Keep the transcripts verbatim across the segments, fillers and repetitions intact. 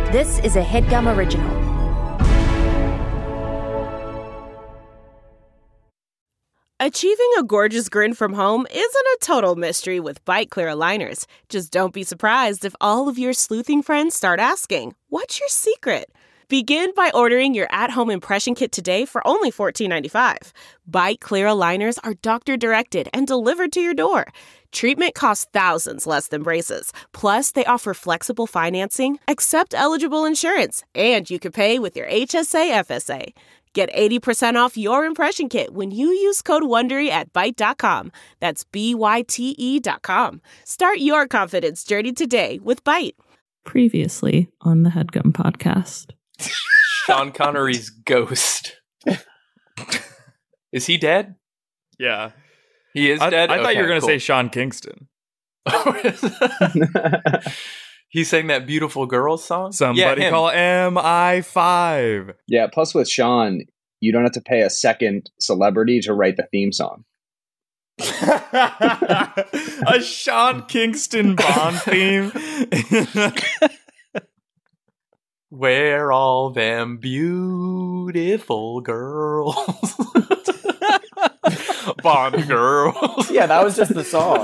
This is a HeadGum original. Achieving a gorgeous grin from home isn't a total mystery with Byte Clear aligners. Just don't be surprised if all of your sleuthing friends start asking, "What's your secret?" Begin by ordering your at-home impression kit today for only fourteen ninety-five. Byte Clear aligners are doctor-directed and delivered to your door. Treatment costs thousands less than braces. Plus, they offer flexible financing, accept eligible insurance, and you can pay with your H S A F S A. Get eighty percent off your impression kit when you use code WONDERY at byte dot com. That's B Y T E dot com. Start your confidence journey today with Byte. Previously on the HeadGum podcast. Sean Connery's ghost. Is he dead? Yeah. He is I, dead? I thought Okay, you were going to cool. say Sean Kingston. He sang that Beautiful Girls song? Somebody yeah, call M I five. Yeah, plus with Sean, you don't have to pay a second celebrity to write the theme song. A Sean Kingston Bond theme. Where all them beautiful girls. Bond girls. Yeah, that was just the song.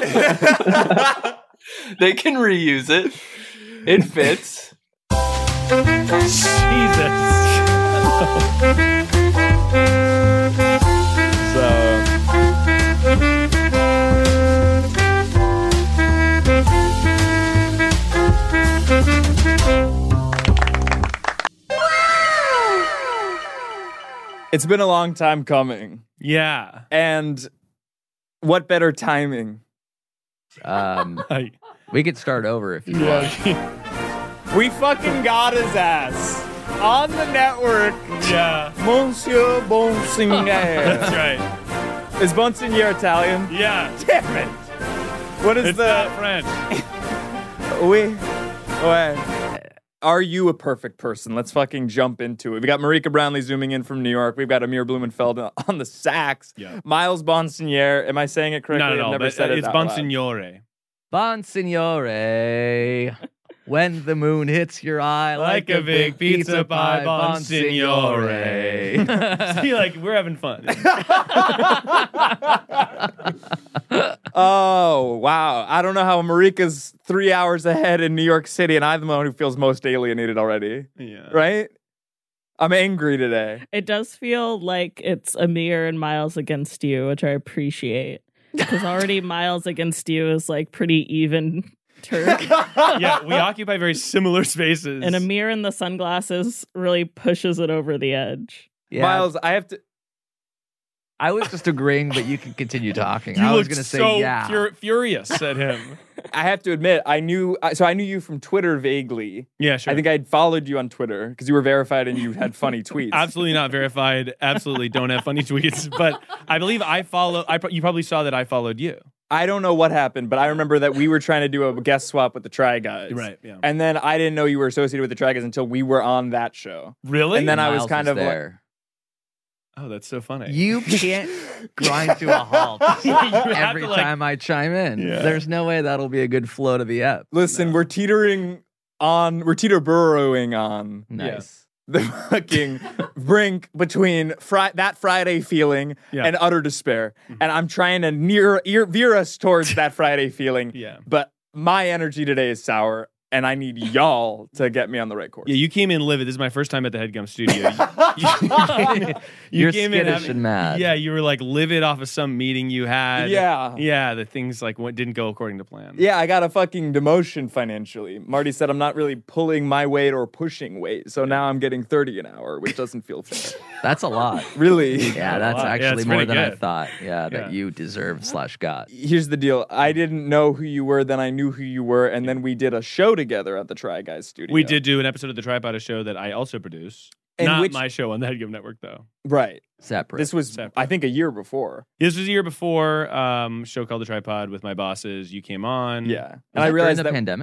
They can reuse it. It fits. Jesus. It's been a long time coming. Yeah. And what better timing? Um, we could start over if you want. We fucking got his ass on the network. Yeah. Monsieur Bonsignor. That's right. Is Bonsignor Italian? Yeah. Damn it. What is It's the... not French. Oui. Ouais. Are you a perfect person? Let's fucking jump into it. We got Marika Brownlee zooming in from New York. We've got Amir Blumenfeld on the sax. Yeah. Miles Bonsignor. Am I saying it correctly? Not at I've all. never But, said uh, it it's out loud. Bonsignore. Bonsignore. When the moon hits your eye Like a big pizza pie, Bonsignore. See, like, we're having fun. Oh, wow. I don't know how Marika's three hours ahead in New York City, and I'm the one who feels most alienated already. Yeah. Right? I'm angry today. It does feel like it's Amir and Miles against you, which I appreciate. Because already Miles against you is like pretty even turk. Yeah, we occupy very similar spaces. And Amir in the sunglasses really pushes it over the edge. Yeah. Miles, I have to... I was just agreeing, but you can continue talking. You I was looked going to say, so yeah. fur- furious at him. I have to admit, I knew... So I knew you from Twitter vaguely. Yeah, sure. I think I'd followed you on Twitter because you were verified and you had funny tweets. Absolutely not verified. Absolutely don't have funny tweets. But I believe I follow. I pro- you probably saw that I followed you. I don't know what happened, but I remember that we were trying to do a guest swap with the Try Guys. Right, yeah. And then I didn't know you were associated with the Try Guys until we were on that show. Really? And then I Miles was kind of there. Oh, that's so funny. You can't grind to a halt every to, like- time I chime in. Yeah. There's no way that'll be a good flow to the ep. like, listen, we're teetering on, we're teeter burrowing on Nice. the fucking brink between fri- that Friday feeling Yeah. and utter despair. And I'm trying to near, ear, veer us towards that Friday feeling. Yeah. But my energy today is sour. And I need y'all to get me on the right course. Yeah, you came in livid. This is my first time at the HeadGum studio. You, you, you You're came in skittish having- and mad. Yeah, you were like livid off of some meeting you had. Yeah. Yeah, the things like what didn't go according to plan. Yeah, I got a fucking demotion financially. Marty said I'm not really pulling my weight or pushing weight, so now I'm getting thirty an hour, which doesn't feel fair. That's a lot. Really? Yeah, that's lot. Yeah, actually it's more pretty than I good. thought. Yeah, that Yeah. you deserved slash got. Here's the deal. I didn't know who you were, then I knew who you were, and then we did a show together at the Try Guys studio. We did do an episode of the Tripod, a show that I also produce. And Not which- my show on the HeadGum Network, though. Right. Separate. This was, Separate. I think, a year before. This was a year before. Um, show called the Tripod with my bosses. You came on. Yeah. And Was I that realized during the that pandemic?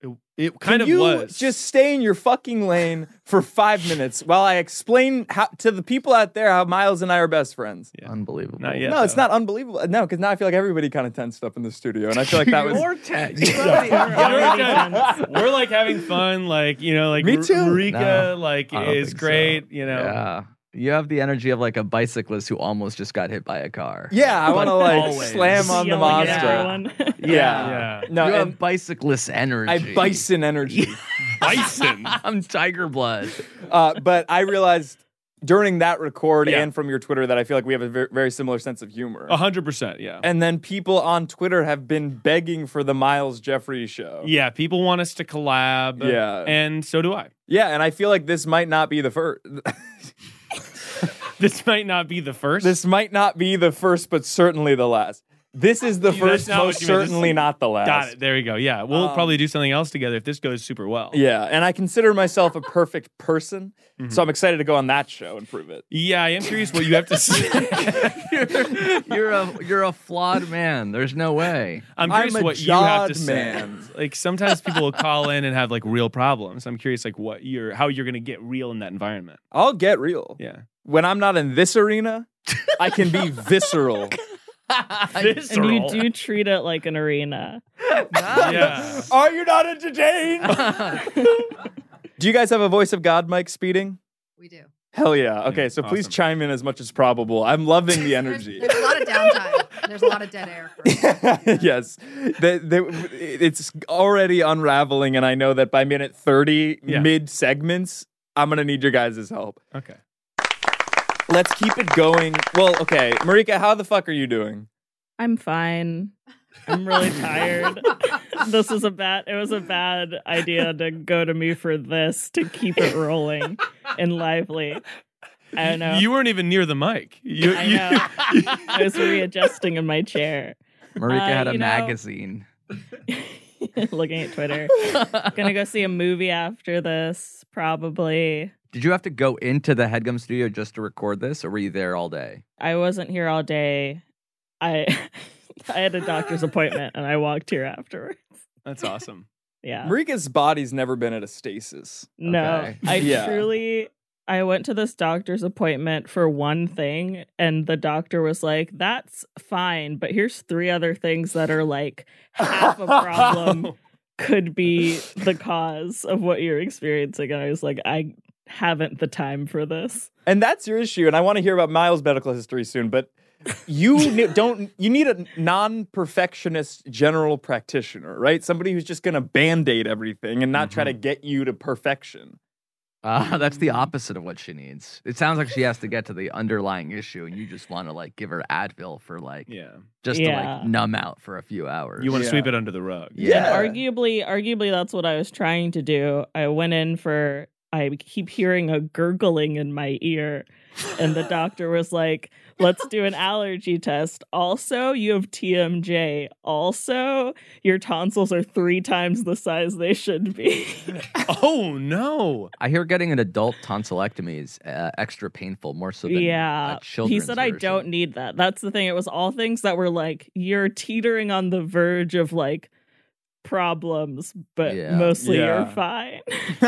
It, it kind Can of you was. just stay in your fucking lane for five minutes while I explain how, to the people out there how Miles and I are best friends? Yeah. Unbelievable. Not yet. no, it's though. not unbelievable. No, because now I feel like everybody kind of tensed up in the studio, and I feel like that was. You're tense. We're like having fun, like you know, like Me too. Marika, No, like I don't is think so. great, you know. Yeah. You have the energy of like a bicyclist who almost just got hit by a car. Yeah, I want to like always. slam on the Yelling at monster. everyone. Yeah. Yeah. No, you have and bicyclist energy. I bison energy. Bison. I'm tiger blood. uh, but I realized during that record Yeah. and from your Twitter that I feel like we have a very, very similar sense of humor. A hundred percent, yeah. And then people on Twitter have been begging for the Miles Jeffries show. Yeah, people want us to collab. Yeah. And so do I. Yeah, and I feel like this might not be the first. This might not be the first. This might not be the first, but certainly the last. This is the That's first, not what most you meant. This- certainly not the last. Got it. There we go. Yeah. We'll Um, probably do something else together if this goes super well. Yeah, and I consider myself a perfect person, Mm-hmm. so I'm excited to go on that show and prove it. Yeah, I am curious what you have to say. you're, you're a you're a flawed man. There's no way. I'm curious I'm a what you have to jawed say. man. Like sometimes people will call in and have like real problems. I'm curious like what you're how you're gonna get real in that environment. I'll get real. Yeah. When I'm not in this arena, I can be visceral. And you do treat it like an arena. Yeah. Are you not entertained? Do you guys have a voice of God mic speeding? We do. Hell yeah. Okay, so please awesome. chime in as much as probable. I'm loving the energy. There's a lot of downtime. There's a lot of dead air. For Yes. The, the, it's already unraveling, and I know that by minute thirty, Yeah. mid segments, I'm going to need your guys' help. Okay. Let's keep it going. Well, okay. Marika, how the fuck are you doing? I'm fine. I'm really tired. This is a bad it was a bad idea to go to me for this to keep it rolling and lively. I don't know. You weren't even near the mic. You, I you- know. I was readjusting in my chair. Marika Uh, had a you know- magazine. Looking at Twitter. Gonna go see a movie after this, probably. Did you have to go into the HeadGum studio just to record this, or were you there all day? I wasn't here all day. I I had a doctor's appointment and I walked here afterwards. That's awesome. Yeah. Marika's body's never been at a stasis. No. Okay. I Yeah. truly I went to this doctor's appointment for one thing and the doctor was like, "That's fine, but here's three other things that are like half a problem could be the cause of what you're experiencing." And I was like, I haven't the time for this. And that's your issue. And I want to hear about Miles' medical history soon, but you ne- don't you need a non-perfectionist general practitioner, right? Somebody who's just going to band-aid everything and not try to get you to perfection. Uh, that's the opposite of what she needs. It sounds like she has to get to the underlying issue, and you just want to like give her Advil for like Yeah. just to Yeah. like numb out for a few hours. You want to Yeah. sweep it under the rug. Yeah. And arguably, arguably that's what I was trying to do. I went in for I keep hearing a gurgling in my ear. And the doctor was like, "Let's do an allergy test. Also, you have T M J. Also, your tonsils are three times the size they should be." Oh no. I hear getting an adult tonsillectomy is uh, extra painful, more so than Yeah. a children's He said I version. don't need that. That's the thing. It was all things that were like, you're teetering on the verge of like problems, but Yeah. mostly Yeah. you're fine.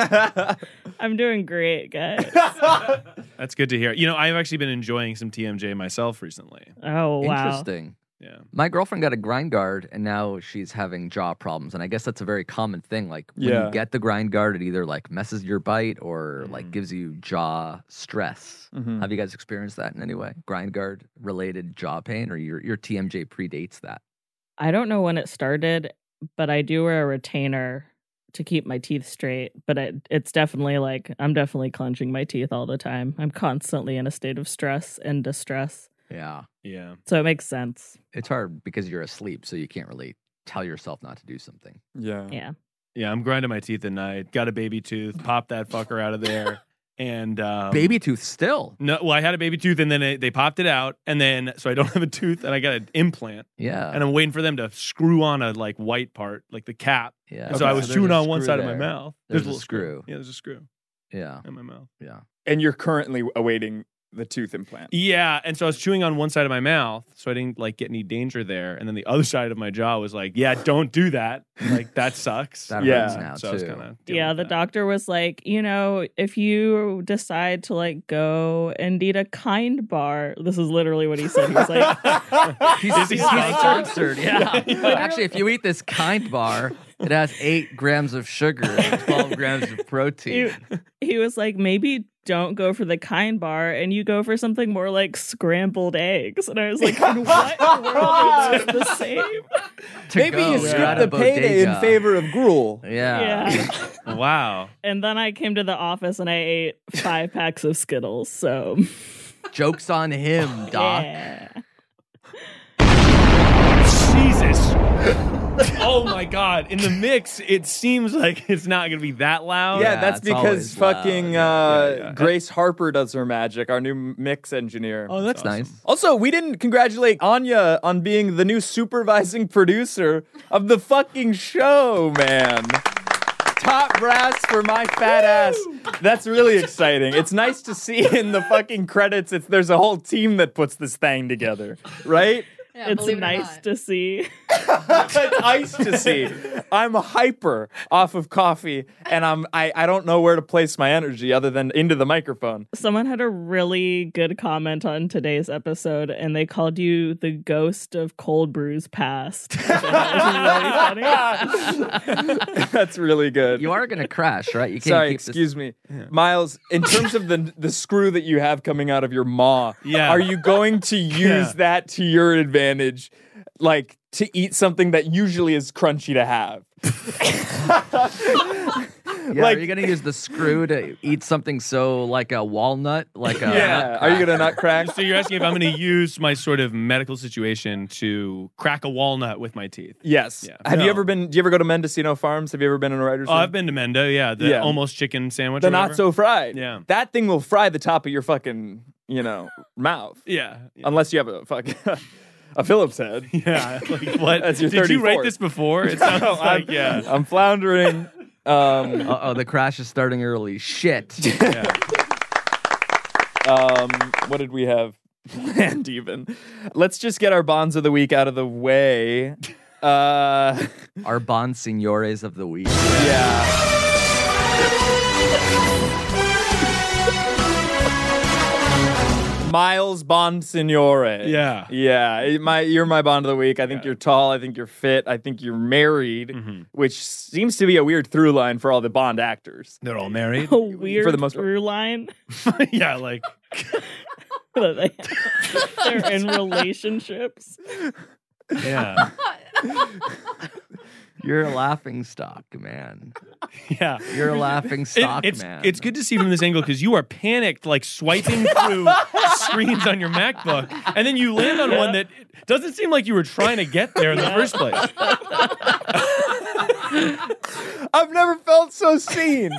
I'm doing great, guys. That's good to hear. You know, I've actually been enjoying some T M J myself recently. Oh, wow. Interesting. Yeah. My girlfriend got a grind guard, and now she's having jaw problems. And I guess that's a very common thing. Like when Yeah. you get the grind guard, it either like messes your bite or like gives you jaw stress. Mhm. Have you guys experienced that in any way? Grind guard related jaw pain, or your your T M J predates that? I don't know when it started, but I do wear a retainer to keep my teeth straight. But it, it's definitely like, I'm definitely clenching my teeth all the time. I'm constantly in a state of stress and distress. Yeah, Yeah. So it makes sense. it's hard because you're asleep, so you can't really tell yourself not to do something. Yeah. Yeah. Yeah, I'm grinding my teeth at night. Got a baby tooth. Pop that fucker out of there. And um, Baby tooth still. No, well, I had a baby tooth, and then it, they popped it out, and then so I don't have a tooth, and I got an implant, Yeah, and I'm waiting for them to screw on a like white part, like the cap. yeah. And so I was there's chewing a on one screw side of my there. mouth. There's a a little screw. Yeah, there's a screw Yeah, in my mouth. yeah. And you're currently awaiting the tooth implant. Yeah, and so I was chewing on one side of my mouth, so I didn't like get any danger there. And then the other side of my jaw was like, "Yeah, don't do that. Like that sucks." That Yeah. hurts now so I was too. kind of Yeah, the doctor was like, you know, if you decide to like go and eat a kind bar, this is literally what he said. He was like, He's, Is he he's sponsored? sponsored. Yeah. Actually, if you eat this kind bar, it has eight grams of sugar and twelve grams of protein. he, he was like, maybe don't go for the kind bar and you go for something more like scrambled eggs. And I was like, in what world are those the same? To Maybe go, you you're skip at the a payday in bodega. favor of gruel. Yeah. Yeah. Wow. And then I came to the office and I ate five packs of Skittles. So, Joke's on him, Doc. yeah. Jesus. Oh my God. In the mix, it seems like it's not going to be that loud. Yeah, Yeah, that's it's because always fucking loud. uh, Yeah, yeah. Grace Harper does her magic, our new mix engineer. Oh, that's awesome. nice. Also, we didn't congratulate Anya on being the new supervising producer of the fucking show, man. Top brass for my fat ass. That's really exciting. It's nice to see in the fucking credits it's there's a whole team that puts this thing together, right? Yeah, It's believe it or nice not. to see. It's nice to see. I'm hyper off of coffee, and I'm I, I don't know where to place my energy other than into the microphone. Someone had a really good comment on today's episode, and they called you the ghost of cold brews past. That was really funny. That's really good. You are going to crash, right? You can't Sorry, keep this. excuse me. Miles, in terms of the the screw that you have coming out of your maw, Yeah. are you going to use Yeah. that to your advantage? Like to eat something that usually is crunchy to have? Yeah, like- are you going to use the screw to eat something so like a walnut? Like a Yeah. Are you gonna not crack? So you're asking if I'm going to use my sort of medical situation to crack a walnut with my teeth? Yes. Yeah. Have you No. ever been? Do you ever go to Mendocino Farms? Have you ever been in a writer's Oh, room? I've been to Mendo, yeah. The Yeah. almost chicken sandwich. The or not whatever. so fried. Yeah. That thing will fry the top of your fucking, you know, mouth. Yeah. Unless you have a fucking a Phillips head. Yeah. Like what? That's your Did you write thirty-fourth. this before? It sounds No, like, I'm, yeah. I'm floundering. Um, Uh-oh, the crash is starting early. Shit. yeah. um, what did we have planned even? Let's just get our bonds of the week out of the way. Uh, Our bon signores of the week. yeah. Miles Bonsignore. Yeah. Yeah. it- My, you're my bond of the week. I think Yeah. you're tall. I think you're fit. I think you're married, Mhm. which seems to be a weird through line for all the Bond actors. They're all married. A weird For the most part. through line. Yeah, like that they- They're in relationships. yeah. You're a laughing stock, man. Yeah. You're a laughing It- stock, it's man. it's good to see from this angle because you are panicked, like swiping through screens on your MacBook, and then you land on one that doesn't seem like you were trying to get there in the first place. I've never felt so seen.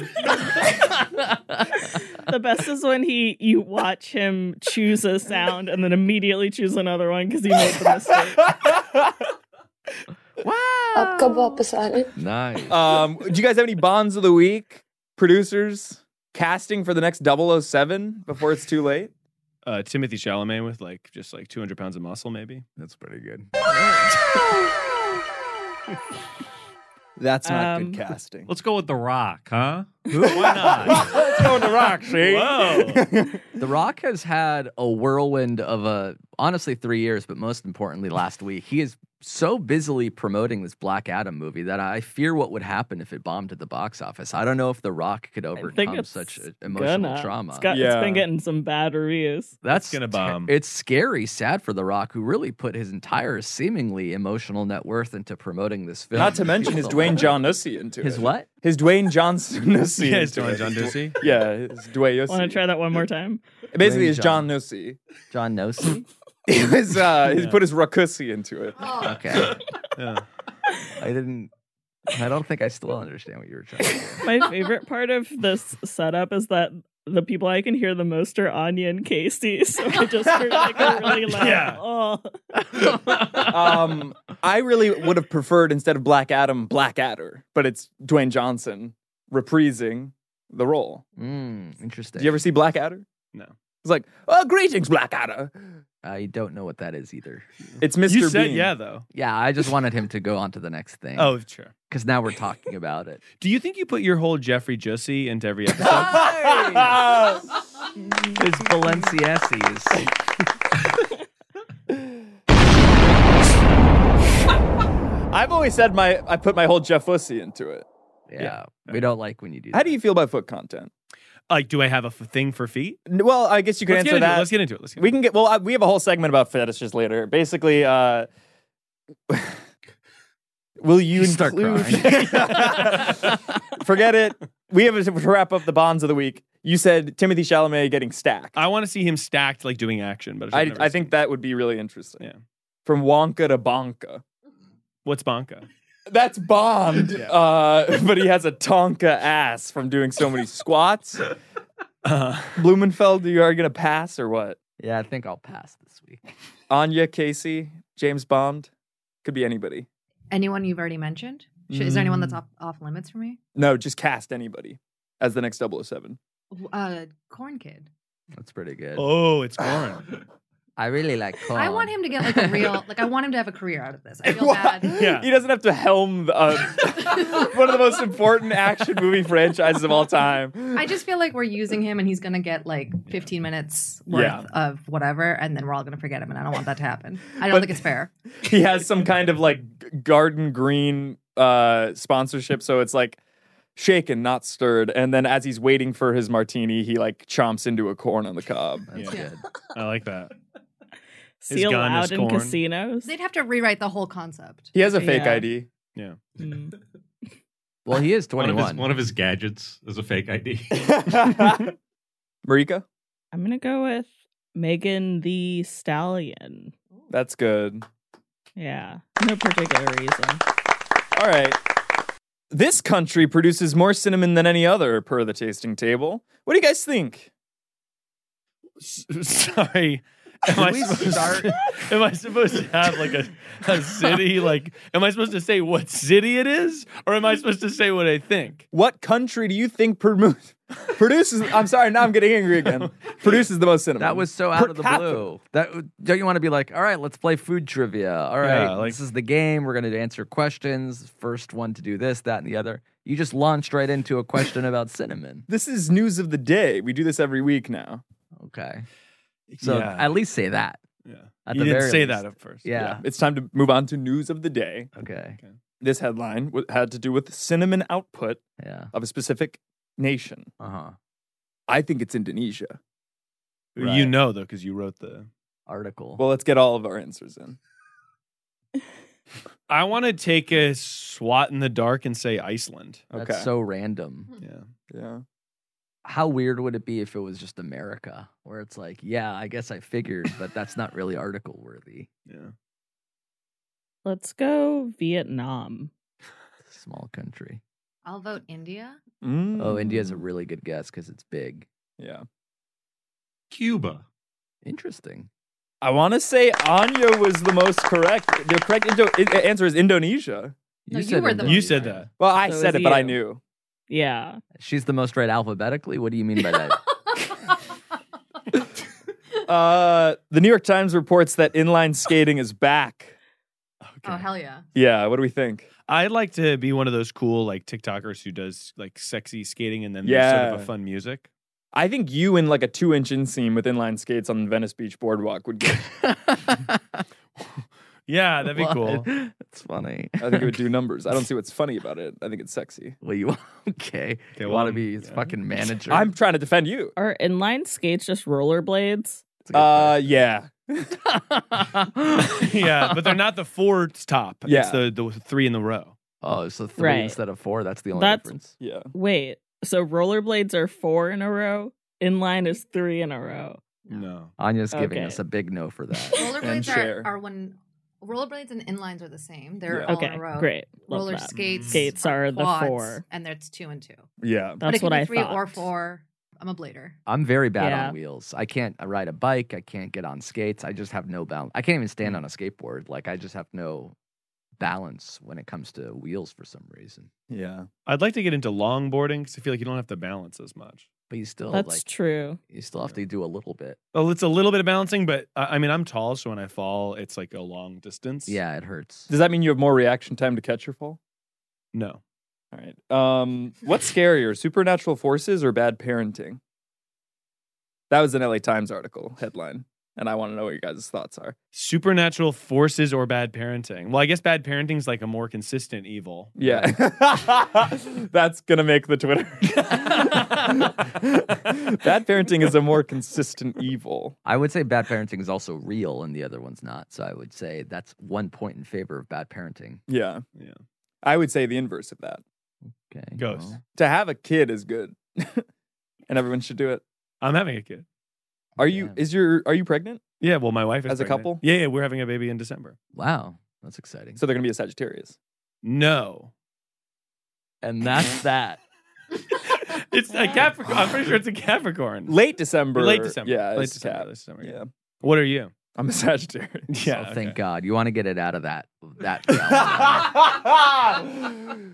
The best is when he you watch him choose a sound and then immediately choose another one because he made the mistake. आपका वापस आ रहे Nice. Um, do you guys have any bonds of the week? Producers casting for the next double oh seven before it's too late? Uh, Timothy Chalamet with like just like two hundred pounds of muscle, maybe. That's pretty good. That's not Um, good casting. Let's go with The Rock, huh? Why not? Let's go to Rock, see? Whoa. The Rock has had a whirlwind of a honestly three years, but most importantly, last week he is so busily promoting this Black Adam movie that I fear what would happen if it bombed at the box office. I don't know if The Rock could I think overcome it's such a- emotional gonna. trauma. It's, got, Yeah. it's been getting some bad reviews. That's gonna bomb. It's scary, sad for The Rock, who really put his entire seemingly emotional net worth into promoting this film. Not to mention his Dwayne John Nussey into His it. what? His Dwayne Johnson Nussey. Yeah, it's into Dwayne it. John Ducey. Yeah, it's Dwayne Want to Nussey. try that one more time? Basically, Dwayne it's John Nussey. John Nosey? He was uh, he Yeah. put his Rakusi into it. Okay. Yeah. I didn't. I don't think I still understand what you were trying to do. My favorite part of this setup is that the people I can hear the most are Anya and Casey. So I just heard like a really loud, Yeah. oh. Um, I really would have preferred instead of Black Adam, Black Adder, but it's Dwayne Johnson reprising the role. Mm, interesting. Did you ever see Black Adder? No. It's like, oh, greetings, Blackadder. I don't know what that is either. It's Mister You said Bean. yeah, though. Yeah, I just wanted him to go on to the next thing. Oh, sure. Because now we're talking about it. Do you think you put your whole Jeffrey Jussie into every episode? His Balenciennes. I've always said my I put my whole Jeff Fussy into it. Yeah, Yeah. we don't like when you do that. How do you feel about foot content? Like, do I have a f- thing for feet? N- Well, I guess you can Let's get answer into that. it. Let's get into it. Let's get We can get well. I, we have a whole segment about fetishes later. Basically, uh, will you Start include? Forget it. We have to wrap up the bonds of the week. You said Timothy Chalamet getting stacked. I want to see him stacked, like doing action. But I, I've never I seen think that would be really interesting. Yeah. From Wonka to Bonka. What's Bonka? That's Bond, Yeah. uh, but he has a Tonka ass from doing so many squats. Uh, Blumenfeld, you are gonna pass or what? Yeah, I think I'll pass this week. Anya, Casey, James Bond, could be anybody. Anyone you've already mentioned? Sh- Is there anyone Mm. that's off, off limits for me? No, just cast anybody as the next double oh seven. Uh, Corn Kid. That's pretty good. oh, it's corn. I really like corn. I want him to get like a real, like I want him to have a career out of this. I feel Why? bad. Yeah. He doesn't have to helm uh, one of the most important action movie franchises of all time. I just feel like we're using him and he's gonna get like fifteen minutes worth Yeah. of whatever, and then we're all gonna forget him, and I don't want that to happen. I don't But- think it's fair. He has some kind of like g- garden green uh, sponsorship, so it's like shaken, not stirred. And then as he's waiting for his martini, he like chomps into a corn on the cob. That's Yeah. good. I like that. His Seal gun out is in corn. casinos. They'd have to rewrite the whole concept. He has a fake Yeah. I D. Yeah. Mm. Well, he is One of, his, twenty-one. one of his gadgets is a fake I D. Marika? I'm gonna go with Megan the Stallion. That's good. Yeah, no particular reason. All right. This country produces more cinnamon than any other, per the tasting table. What do you guys think? Sorry. Am I, we supposed start- to, am I supposed to have like a, a city? Like, am I supposed to say what city it is? Or am I supposed to say what I think? What country do you think produ- produces? I'm sorry, now I'm getting angry again. Produces the most cinnamon. That was so out Per of the capita. blue. That don't you want to be like, all right, let's play food trivia. All right, Yeah, like- this is the game. We're gonna answer questions. First one to do this, that, and the other. You just launched right into a question about cinnamon. This is news of the day. We do this every week now. Okay, so Yeah. at least say that. Yeah. At you the didn't very say least. that at first. Yeah. It's time to move on to news of the day. Okay. This headline w- had to do with cinnamon output Yeah. of a specific nation. Uh huh. I think it's Indonesia. You Right. know, though, because you wrote the. Article. Well, let's get all of our answers in. I want to take a swat in the dark and say Iceland. That's Okay. so random. Yeah. Yeah. How weird would it be if it was just America, where it's like, yeah, I guess I figured, but that's not really article worthy. Yeah. Let's go Vietnam. Small country. I'll vote India. Mm. Oh, India's a really good guess because it's big. Yeah. Cuba. Interesting. I want to say Anya was the most correct. The correct Indo- i- answer is Indonesia. No, you were the You said that. Well, I So said is it, but I you. knew. Yeah. She's the most right alphabetically. What do you mean by that? Uh, the New York Times reports that inline skating is back. Oh hell yeah! Yeah, what do we think? I'd like to be one of those cool like TikTokers who does like sexy skating and then there's sort of Yeah. a fun music. I think you in like a two-inch inseam with inline skates on the Venice Beach boardwalk would get. Yeah, that'd be What? cool. It's funny. I think it would do numbers. I don't see what's funny about it. I think it's sexy. Well, you okay? Okay, You well, want to I'm- be his yeah. fucking manager? I'm trying to defend you. Are inline skates just rollerblades? It's a good Uh, yeah. question. Yeah, but they're not the four top. Yeah. It's the, the three in the row. Oh, so three Right. instead of four. That's the only That's- difference. Yeah. Wait, so rollerblades are four in a row? Inline is three in a row. No. Anya's giving Okay. us a big no for that. And Rollerblades share. are, are when rollerblades and inlines are the same. They're Yeah. all Okay, in a row. great. Love Roller that. skates. Skates are the quads, four. and it's two and two. Yeah. but That's it can what be I three thought. or four. I'm a blader. I'm very bad Yeah. on wheels. I can't ride a bike. I can't get on skates. I just have no balance. I can't even Mm. stand on a skateboard. Like I just have no balance when it comes to wheels for some reason. Yeah. I'd like to get into longboarding because I feel like you don't have to balance as much. But you still That's like true. you still have to do a little bit. Oh, it's a little bit of balancing, but uh, I mean, I'm tall, so when I fall, it's like a long distance. Yeah, it hurts. Does that mean you have more reaction time to catch your fall? No. All right. Um, what's scarier, supernatural forces or bad parenting? That was an L A Times article headline, and I want to know what your guys' thoughts are. Supernatural forces or bad parenting? Well, I guess bad parenting is like a more consistent evil. Yeah. That's going to make the Twitter. Bad parenting is a more consistent evil. I would say bad parenting is also real and the other one's not. So I would say that's one point in favor of bad parenting. Yeah. Yeah. I would say the inverse of that. Okay. Ghost. well. To have a kid is good. And everyone should do it. I'm having a kid. Are you Yeah. is your are you pregnant? Yeah, well, my wife is As a pregnant. couple? Yeah, yeah, we're having a baby in December. Wow. That's exciting. So they're going to be a Sagittarius. No. And that's that. It's a Capricorn. I'm pretty sure it's a Capricorn. Late December. Late December. Yeah, Late it's December. Cap. Late December. Yeah. What are you? I'm a Sagittarius. Yeah. Oh, okay. thank God. You want to get it out of that that realm.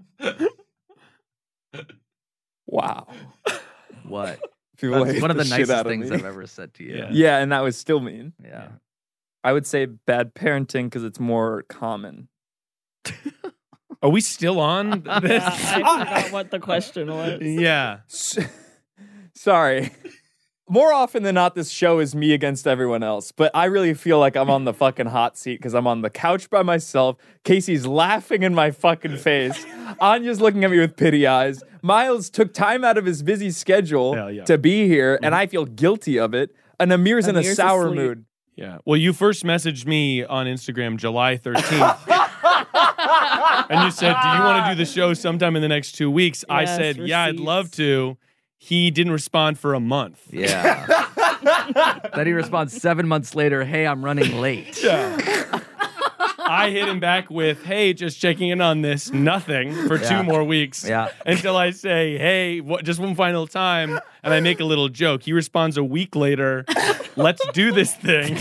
Wow. What? People That's hate one of the shit nicest out of things me. I've ever said to you. Yeah. Yeah, and that was still mean. Yeah. I would say bad parenting because it's more common. Are we still on this? I forgot what the question was. Yeah. S- Sorry. More often than not, this show is me against everyone else. But I really feel like I'm on the fucking hot seat because I'm on the couch by myself. Casey's laughing in my fucking face. Anya's looking at me with pity eyes. Miles took time out of his busy schedule Yeah, yeah. to be here, and I feel guilty of it. And Amir's in a Amir's sour asleep. mood. Yeah. Well, you first messaged me on Instagram July thirteenth. And you said, do you want to do the show sometime in the next two weeks? I Yes, said, yeah, I'd receipts. love to. He didn't respond for a month. Yeah. Then he responds seven months later, hey, I'm running late. Yeah. I hit him back with, hey, just checking in on this, nothing, for Yeah. two more weeks. Yeah. Until I say, hey, what, just one final time, and I make a little joke. He responds a week later, let's do this thing.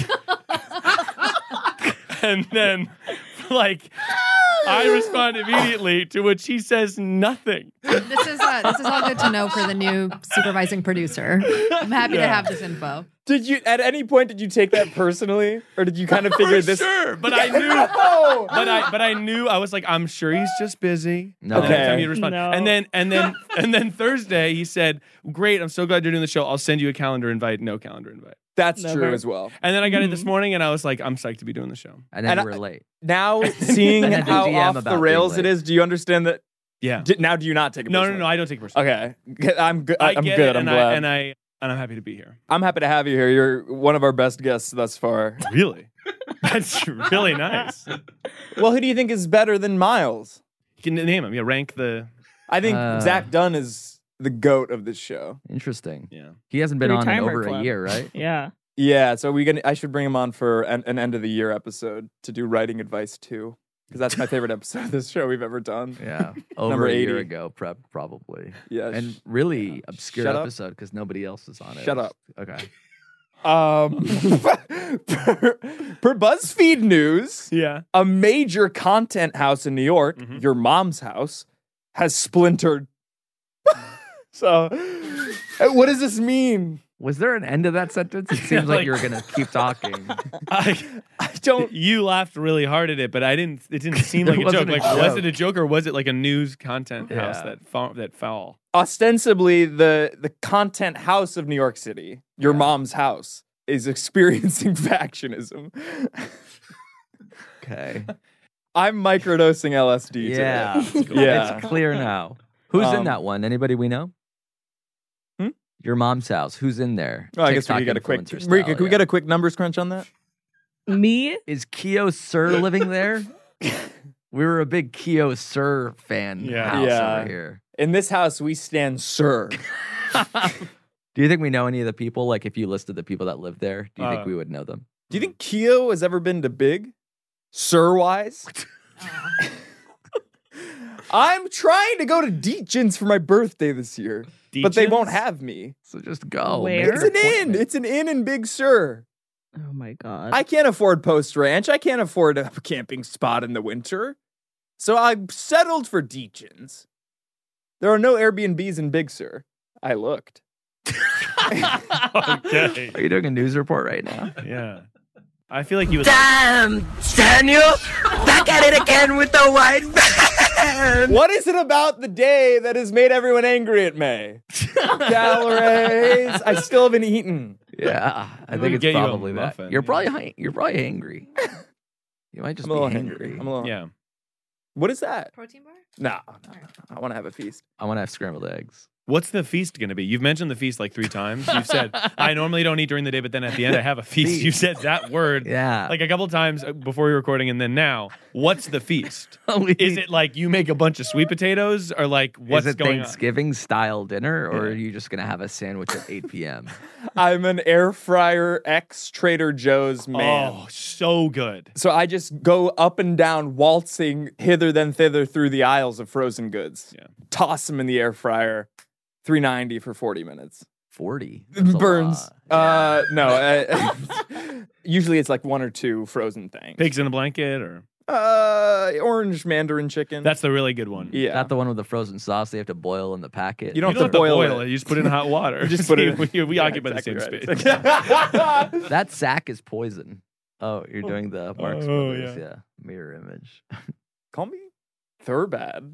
And then, like, I respond immediately, to which he says nothing. This is uh, this is all good to know for the new supervising producer. I'm happy to Yeah. have this info. Did you, at any point, did you take that personally? Or did you kind of figure this? Sure, but I knew, No! but I, but I knew, I was like, I'm sure he's just busy. No. And then Okay. time he'd respond. No. And then, and then, and then Thursday, he said, great, I'm so glad you're doing the show. I'll send you a calendar invite. No calendar invite. That's Never. true as well. And then I got it this morning, and I was like, I'm psyched to be doing the show. And then And you I- were late. Now, seeing And then the how D M off about the being rails it late. is, do you understand that? Yeah. d- now, do you not take it No, no, personally? no, I don't take it personally. Okay. I'm good. I I'm get good. it, I'm and glad. I, and I, and I'm happy to be here. I'm happy to have you here. You're one of our best guests thus far. Really? That's really nice. Well, who do you think is better than Miles? You can name him. Yeah, rank the. I think Uh. Zach Dunn is the GOAT of this show. Interesting. Yeah. He hasn't been Three on in timer over a club. year, right? Yeah. Yeah, so we gonna. I should bring him on for an, an end of the year episode to do writing advice too, because that's my favorite episode of this show we've ever done. Yeah. Over Number a year eighty. ago, prep probably. Yeah, And sh- really obscure Shut up. episode because nobody else is on it. Shut up. Okay. Um, per, per BuzzFeed News, Yeah. a major content house in New York, Mhm. your mom's house, has splintered. So, uh, what does this mean? Was there an end to that sentence? It seems like, like- you were gonna keep talking. I, I don't. you laughed really hard at it, but I didn't. It didn't seem It like a joke. wasn't a Like, was joke. it a joke or was it like a news content house Yeah. that foul, that foul? Ostensibly, the the content house of New York City, your mom's house, is experiencing factionism. Okay. I'm microdosing L S D Yeah. today. Yeah. It's clear now. Who's in Um, that one? Anybody we know? Hmm? Your mom's house. Who's in there? Oh, I guess we TikTok could get a quick. influencer Marika, style, can we yeah. get a quick numbers crunch on that? Me? Is Keo Sir living there? We were a big Keo Sir fan Yeah. house Yeah. over here. In this house, we stand Sir. Do you think we know any of the people? Like, if you listed the people that live there, do you Uh, think we would know them? Do you think Keo has ever been to Big? Sir wise? I'm trying to go to Deetjins for my birthday this year, but they won't Deetjins? have me. So just go. Where? Make It's an an inn. appointment. It's an inn in Big Sur. Oh my god. I can't afford Post Ranch. I can't afford a camping spot in the winter. So I settled for Deetjins. There are no Airbnbs in Big Sur. I looked. Okay. Are you doing a news report right now? Yeah. I feel like he was. Damn, Daniel! Back at it again with the white van! What is it about the day that has made everyone angry at me? Calories. I still haven't eaten. Yeah, I think it's Get you a probably that. muffin. You're probably hi- you're probably angry. You might just I'm a be little angry. hungry. I'm a little. Yeah. What is that? Protein bar? No, no, no. I want to have a feast. I want to have scrambled eggs. What's the feast going to be? You've mentioned the feast like three times. You've said, I normally don't eat during the day, but then at the end I have a feast. You said that word Yeah. like a couple times before we were recording and then now. What's the feast? We- Is it like you make a bunch of sweet potatoes or like what's Is it going on? Thanksgiving style dinner, or Yeah. are you just gonna have a sandwich at eight p.m.? I'm an air fryer ex Trader Joe's man. Oh, so good. So I just go up and down, waltzing hither then thither through the aisles of frozen goods. Yeah. Toss them in the air fryer. three ninety for forty minutes. Forty That's a Burns. lot. Uh, no. Uh, usually it's like one or two frozen things. Pigs in a blanket or Uh, orange mandarin chicken. that's the really good one. yeah. Not the one with the frozen sauce they have to boil in the packet. You don't You have to boil it. You just put it in hot water. You just put it. we we Yeah, occupy exactly the same right. space. That sack is poison. Oh, you're doing the Marx Oh, Brothers, yeah. yeah. Mirror image. Call me Thurbad.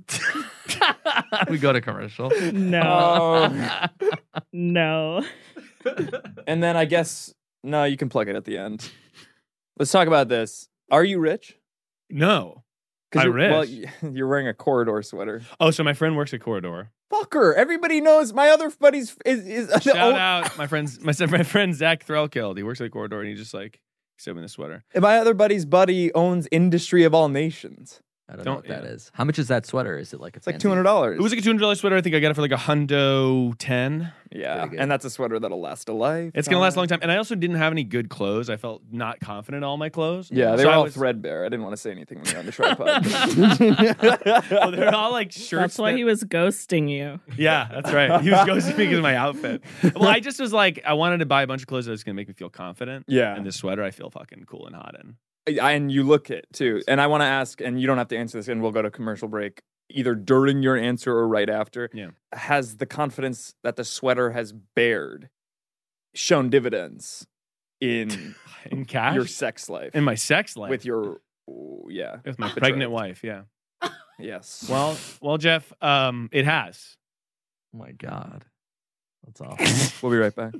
We go to commercial. No. Oh. No. And then I guess no, you can plug it at the end. Let's talk about this. Are you rich? No. 'Cause I you're, well, rich. y- you're wearing a corridor sweater. Oh, so my friend works at Corridor. Fucker! Everybody knows my other buddy's is is the Shout own- out my friends, my, my friend Zach Threlkeld. He works at Corridor and he just like sent me the sweater. And my other buddy's buddy owns Industry of All Nations. I don't, know Don't- what that yeah. is. How much is that sweater? Is it like a It's like two hundred dollars. It was like a two hundred dollars sweater. I think I got it for like a hundo ten. Yeah, Pretty good. and that's a sweater that'll last a life. It's gonna last a long time. And I also didn't have any good clothes. I felt not confident in all my clothes. Yeah, they So were I all was- threadbare. I didn't want to say anything when you're on the tripod. Well, they're all like shirts. That's why that- he was ghosting you. Yeah, that's right. He was ghosting me because of my outfit. Well, I just was like, I wanted to buy a bunch of clothes that was gonna make me feel confident. Yeah. And this sweater, I feel fucking cool and hot in. And you look it too. And I want to ask, and you don't have to answer this, and we'll go to commercial break either during your answer or right after. Yeah. Has the confidence that the sweater has bared shown dividends in In cash, your sex life? in my sex life, with your, ooh, yeah, with my betrothed. pregnant wife. Yeah. Yes. Well, well, Jeff, um, it has. Oh my God. That's awful. We'll be right back.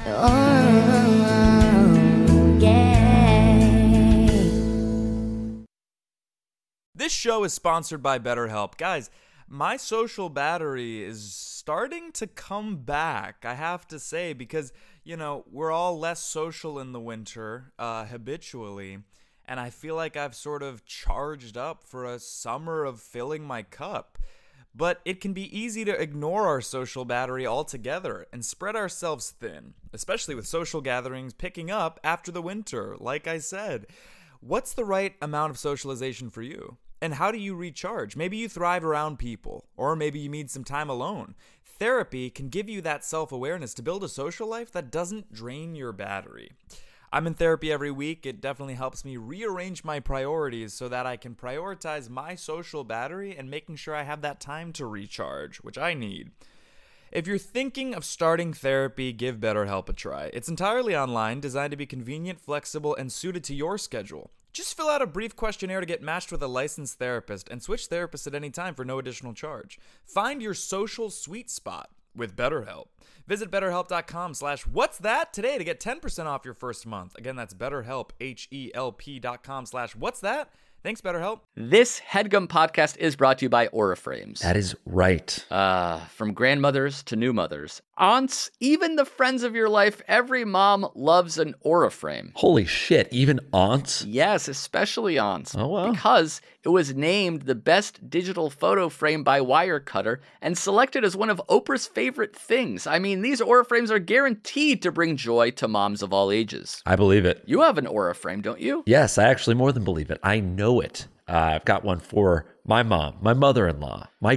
This show is sponsored by BetterHelp. Guys, my social battery is starting to come back, I have to say, because, you know, we're all less social in the winter, uh, habitually, and I feel like I've sort of charged up for a summer of filling my cup. But it can be easy to ignore our social battery altogether and spread ourselves thin, especially with social gatherings picking up after the winter, like I said. What's the right amount of socialization for you? And how do you recharge? Maybe you thrive around people, or maybe you need some time alone. Therapy can give you that self-awareness to build a social life that doesn't drain your battery. I'm in therapy every week. It definitely helps me rearrange my priorities so that I can prioritize my social battery and making sure I have that time to recharge, which I need. If you're thinking of starting therapy, give BetterHelp a try. It's entirely online, designed to be convenient, flexible, and suited to your schedule. Just fill out a brief questionnaire to get matched with a licensed therapist and switch therapists at any time for no additional charge. Find your social sweet spot with BetterHelp. Visit betterhelp.com slash what's that today to get ten percent off your first month. Again, that's betterhelp, H-E-L-P dot com slash what's that. Thanks, BetterHelp. This HeadGum podcast is brought to you by Auriframes. That is right. Uh, from grandmothers to new mothers, aunts, even the friends of your life, every mom loves an Auriframe. Holy shit, even aunts? Yes, especially aunts. Oh, wow. Because it was named the best digital photo frame by Wirecutter and selected as one of Oprah's favorite things. I mean, these Auriframes are guaranteed to bring joy to moms of all ages. I believe it. You have an Auriframe, don't you? Yes, I actually more than believe it. I know it. Uh, I've got one for my mom, my mother-in-law, my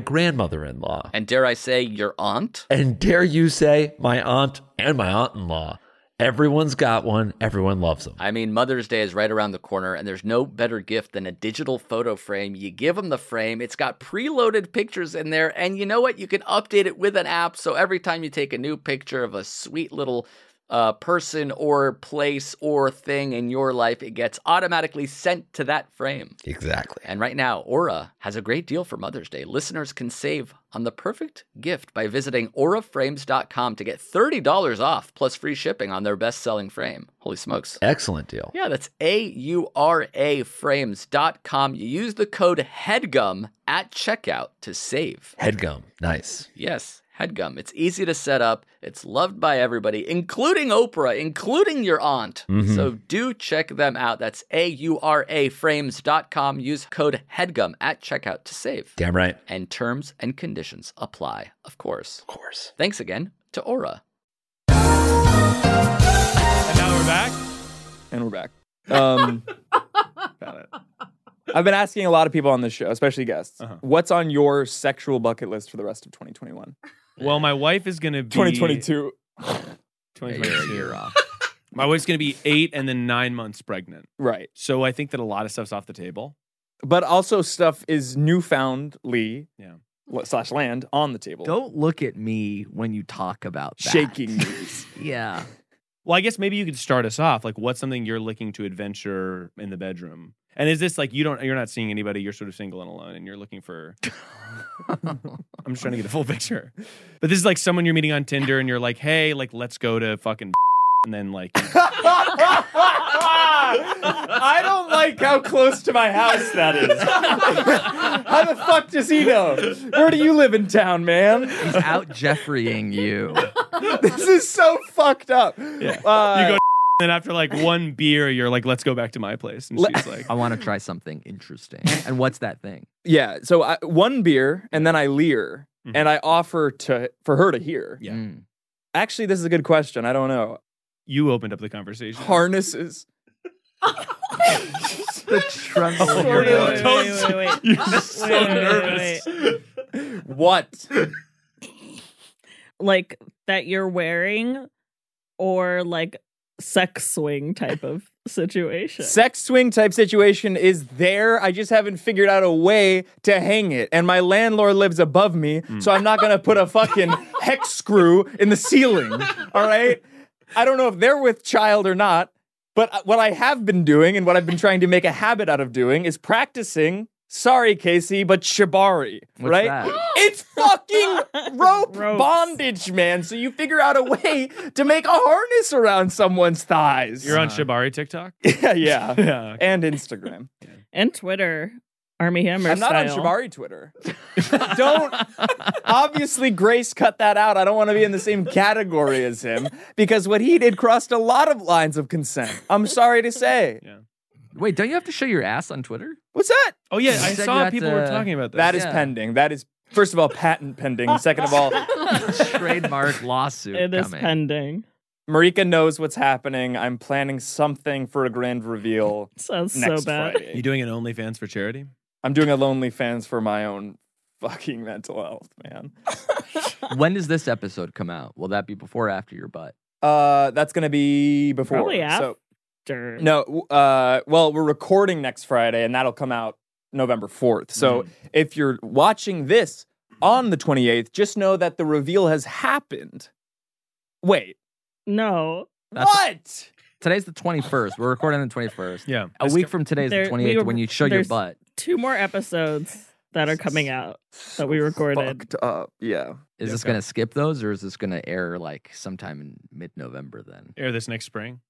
grandmother-in-law. And dare I say, your aunt? And dare you say, my aunt and my aunt-in-law. Everyone's got one. Everyone loves them. I mean, Mother's Day is right around the corner, and there's no better gift than a digital photo frame. You give them the frame. It's got preloaded pictures in there, and you know what? You can update it with an app, so every time you take a new picture of a sweet little uh, person or place or thing in your life, it gets automatically sent to that frame. Exactly. And right now, Aura has a great deal for Mother's Day. Listeners can save on the perfect gift by visiting aura frames dot com to get thirty dollars off plus free shipping on their best-selling frame. Holy smokes. Excellent deal. Yeah, that's A U R A frames dot com. You use the code HEADGUM at checkout to save. Headgum. Nice. Yes, HEADGUM. It's easy to set up. It's loved by everybody, including Oprah, including your aunt. Mhm. So do check them out. That's A U R A frames dot com. Use code HEADGUM at checkout to save. Damn right. And terms and conditions apply, of course. Of course. Thanks again to Aura. And now we're back. And we're back. Um, Got it. I've been asking a lot of people on this show, especially guests, Uh-huh. what's on your sexual bucket list for the rest of twenty twenty-one? Well, my wife is going to be... twenty twenty-two. twenty Yeah, you're a twenty-two. year off. My wife's going to be eight and then nine months pregnant. Right. So I think that a lot of stuff's off the table. But also stuff is newfoundly Yeah. slash land on the table. Don't look at me when you talk about that. Shaking knees. Yeah. Well, I guess maybe you could start us off. Like, what's something you're looking to adventure in the bedroom? And is this like you don't you're not seeing anybody, you're sort of single and alone and you're looking for I'm just trying to get a full picture. But this is like someone you're meeting on Tinder and you're like, "Hey, like let's go to fucking," and then like I don't like how close to my house that is. How the fuck does he know? Where do you live in town, man? He's out Jeffreying you. This is so fucked up. yeah. Uh, you go and after like one beer, you're like, "Let's go back to my place." And she's like, I want to try something interesting. And what's that thing? Yeah, so I, one beer and then I leer Mhm. and I offer to for her to hear. Yeah. Mm. Actually, this is a good question. I don't know. You opened up the conversation. Harnesses. The trundle Oh, in your wait, voice. wait, wait, wait, wait. You're so Wait, wait, wait, nervous. wait. What? Like that you're wearing, or like sex swing type of situation. Sex swing type situation is there. I just haven't figured out a way to hang it. And my landlord lives above me, so I'm not going to put a fucking hex screw in the ceiling. All right? I don't know if they're with child or not, but what I have been doing and what I've been trying to make a habit out of doing is practicing, sorry, Casey, but shibari, What's right? that? It's fucking rope Ropes. bondage, man. So you figure out a way to make a harness around someone's thighs. You're on Shibari TikTok? Yeah, yeah. Yeah. And Instagram. And Twitter, Army Hammer I'm not on style. Shibari Twitter. Don't. Obviously, Grace cut that out. I don't want to be in the same category as him because what he did crossed a lot of lines of consent. I'm sorry to say. Yeah. Wait, don't you have to show your ass on Twitter? What's that? Oh yeah, You I said you saw had people to- were talking about this. That is Yeah. pending. That is, first of all, patent pending. Second of all, Trademark lawsuit It is coming. pending. Marika knows what's happening. I'm planning something for a grand reveal Sounds next so bad. Friday. You doing an OnlyFans for charity? I'm doing a Lonely Fans for my own fucking mental health, man. When does this episode come out? Will that be before or after your butt? Uh, that's gonna be before. Probably So, after. no, uh, well, we're recording next Friday, and that'll come out November fourth. So if you're watching this on the twenty-eighth, just know that the reveal has happened. Wait, No. That's- what? Today's the twenty-first. We're recording on the twenty-first. Yeah. A week from today is There- the twenty-eighth we were- when you show your there's butt. Two more episodes that are coming out that we recorded. Fucked up. Yeah. Is Yeah, this okay. going to skip those or is this going to air like sometime in mid-November then? Air this next spring.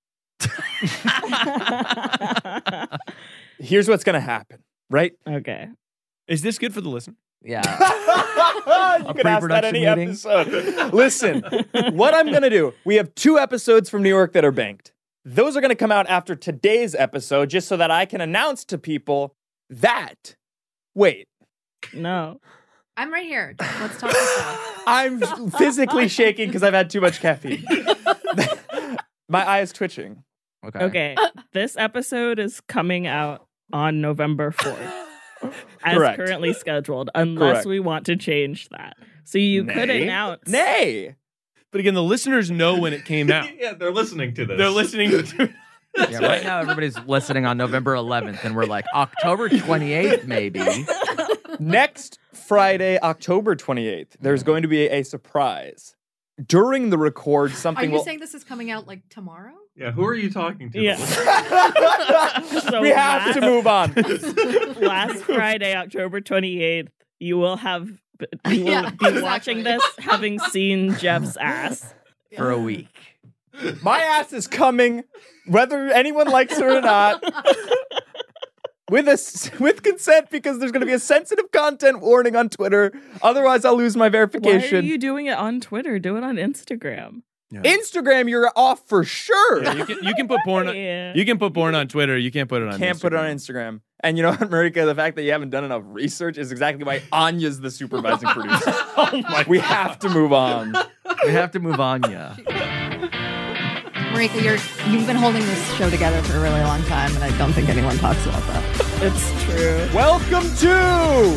Here's what's gonna happen, right? Okay. Is this good for the listener? Yeah. you can ask that pre-production any meeting? episode. Listen, what I'm gonna do, we have two episodes from New York that are banked. Those are gonna come out after today's episode, just so that I can announce to people that. Wait, No. I'm right here. Let's talk this out. I'm physically shaking because I've had too much caffeine. My eye is twitching. Okay. Okay. This episode is coming out on November fourth. As Correct. currently scheduled, unless Correct. we want to change that. So you could Nay. announce Nay. But again, the listeners know when it came out. Yeah, they're listening to this. They're listening to it. Yeah, right now everybody's listening on November eleventh, and we're like October twenty-eighth, maybe. Next Friday, October twenty-eighth, there's going to be a, a surprise. During the record, Are something you will... saying this is coming out like tomorrow? Yeah, who are you talking to? Yeah. So we have last, to move on. Last Friday, October twenty-eighth, you will have you will Yeah, be exactly. watching this having seen Jeff's ass. For a week. My ass is coming, whether anyone likes it or not. With a, s- with consent, because there's going to be a sensitive content warning on Twitter. Otherwise, I'll lose my Why are verification. you doing it on Twitter? Do it on Instagram. Yeah. Instagram, you're off for sure. Yeah, you can you can put porn on Yeah. you can put porn on Twitter. You can't put it on. Can't Instagram. put it on Instagram. And you know what, Marika? The fact that you haven't done enough research is exactly why Anya's the supervising producer. Oh my We have to move on. We have to move on, yeah. Marika, you're you've been holding this show together for a really long time, and I don't think anyone talks about that. It's true. Welcome to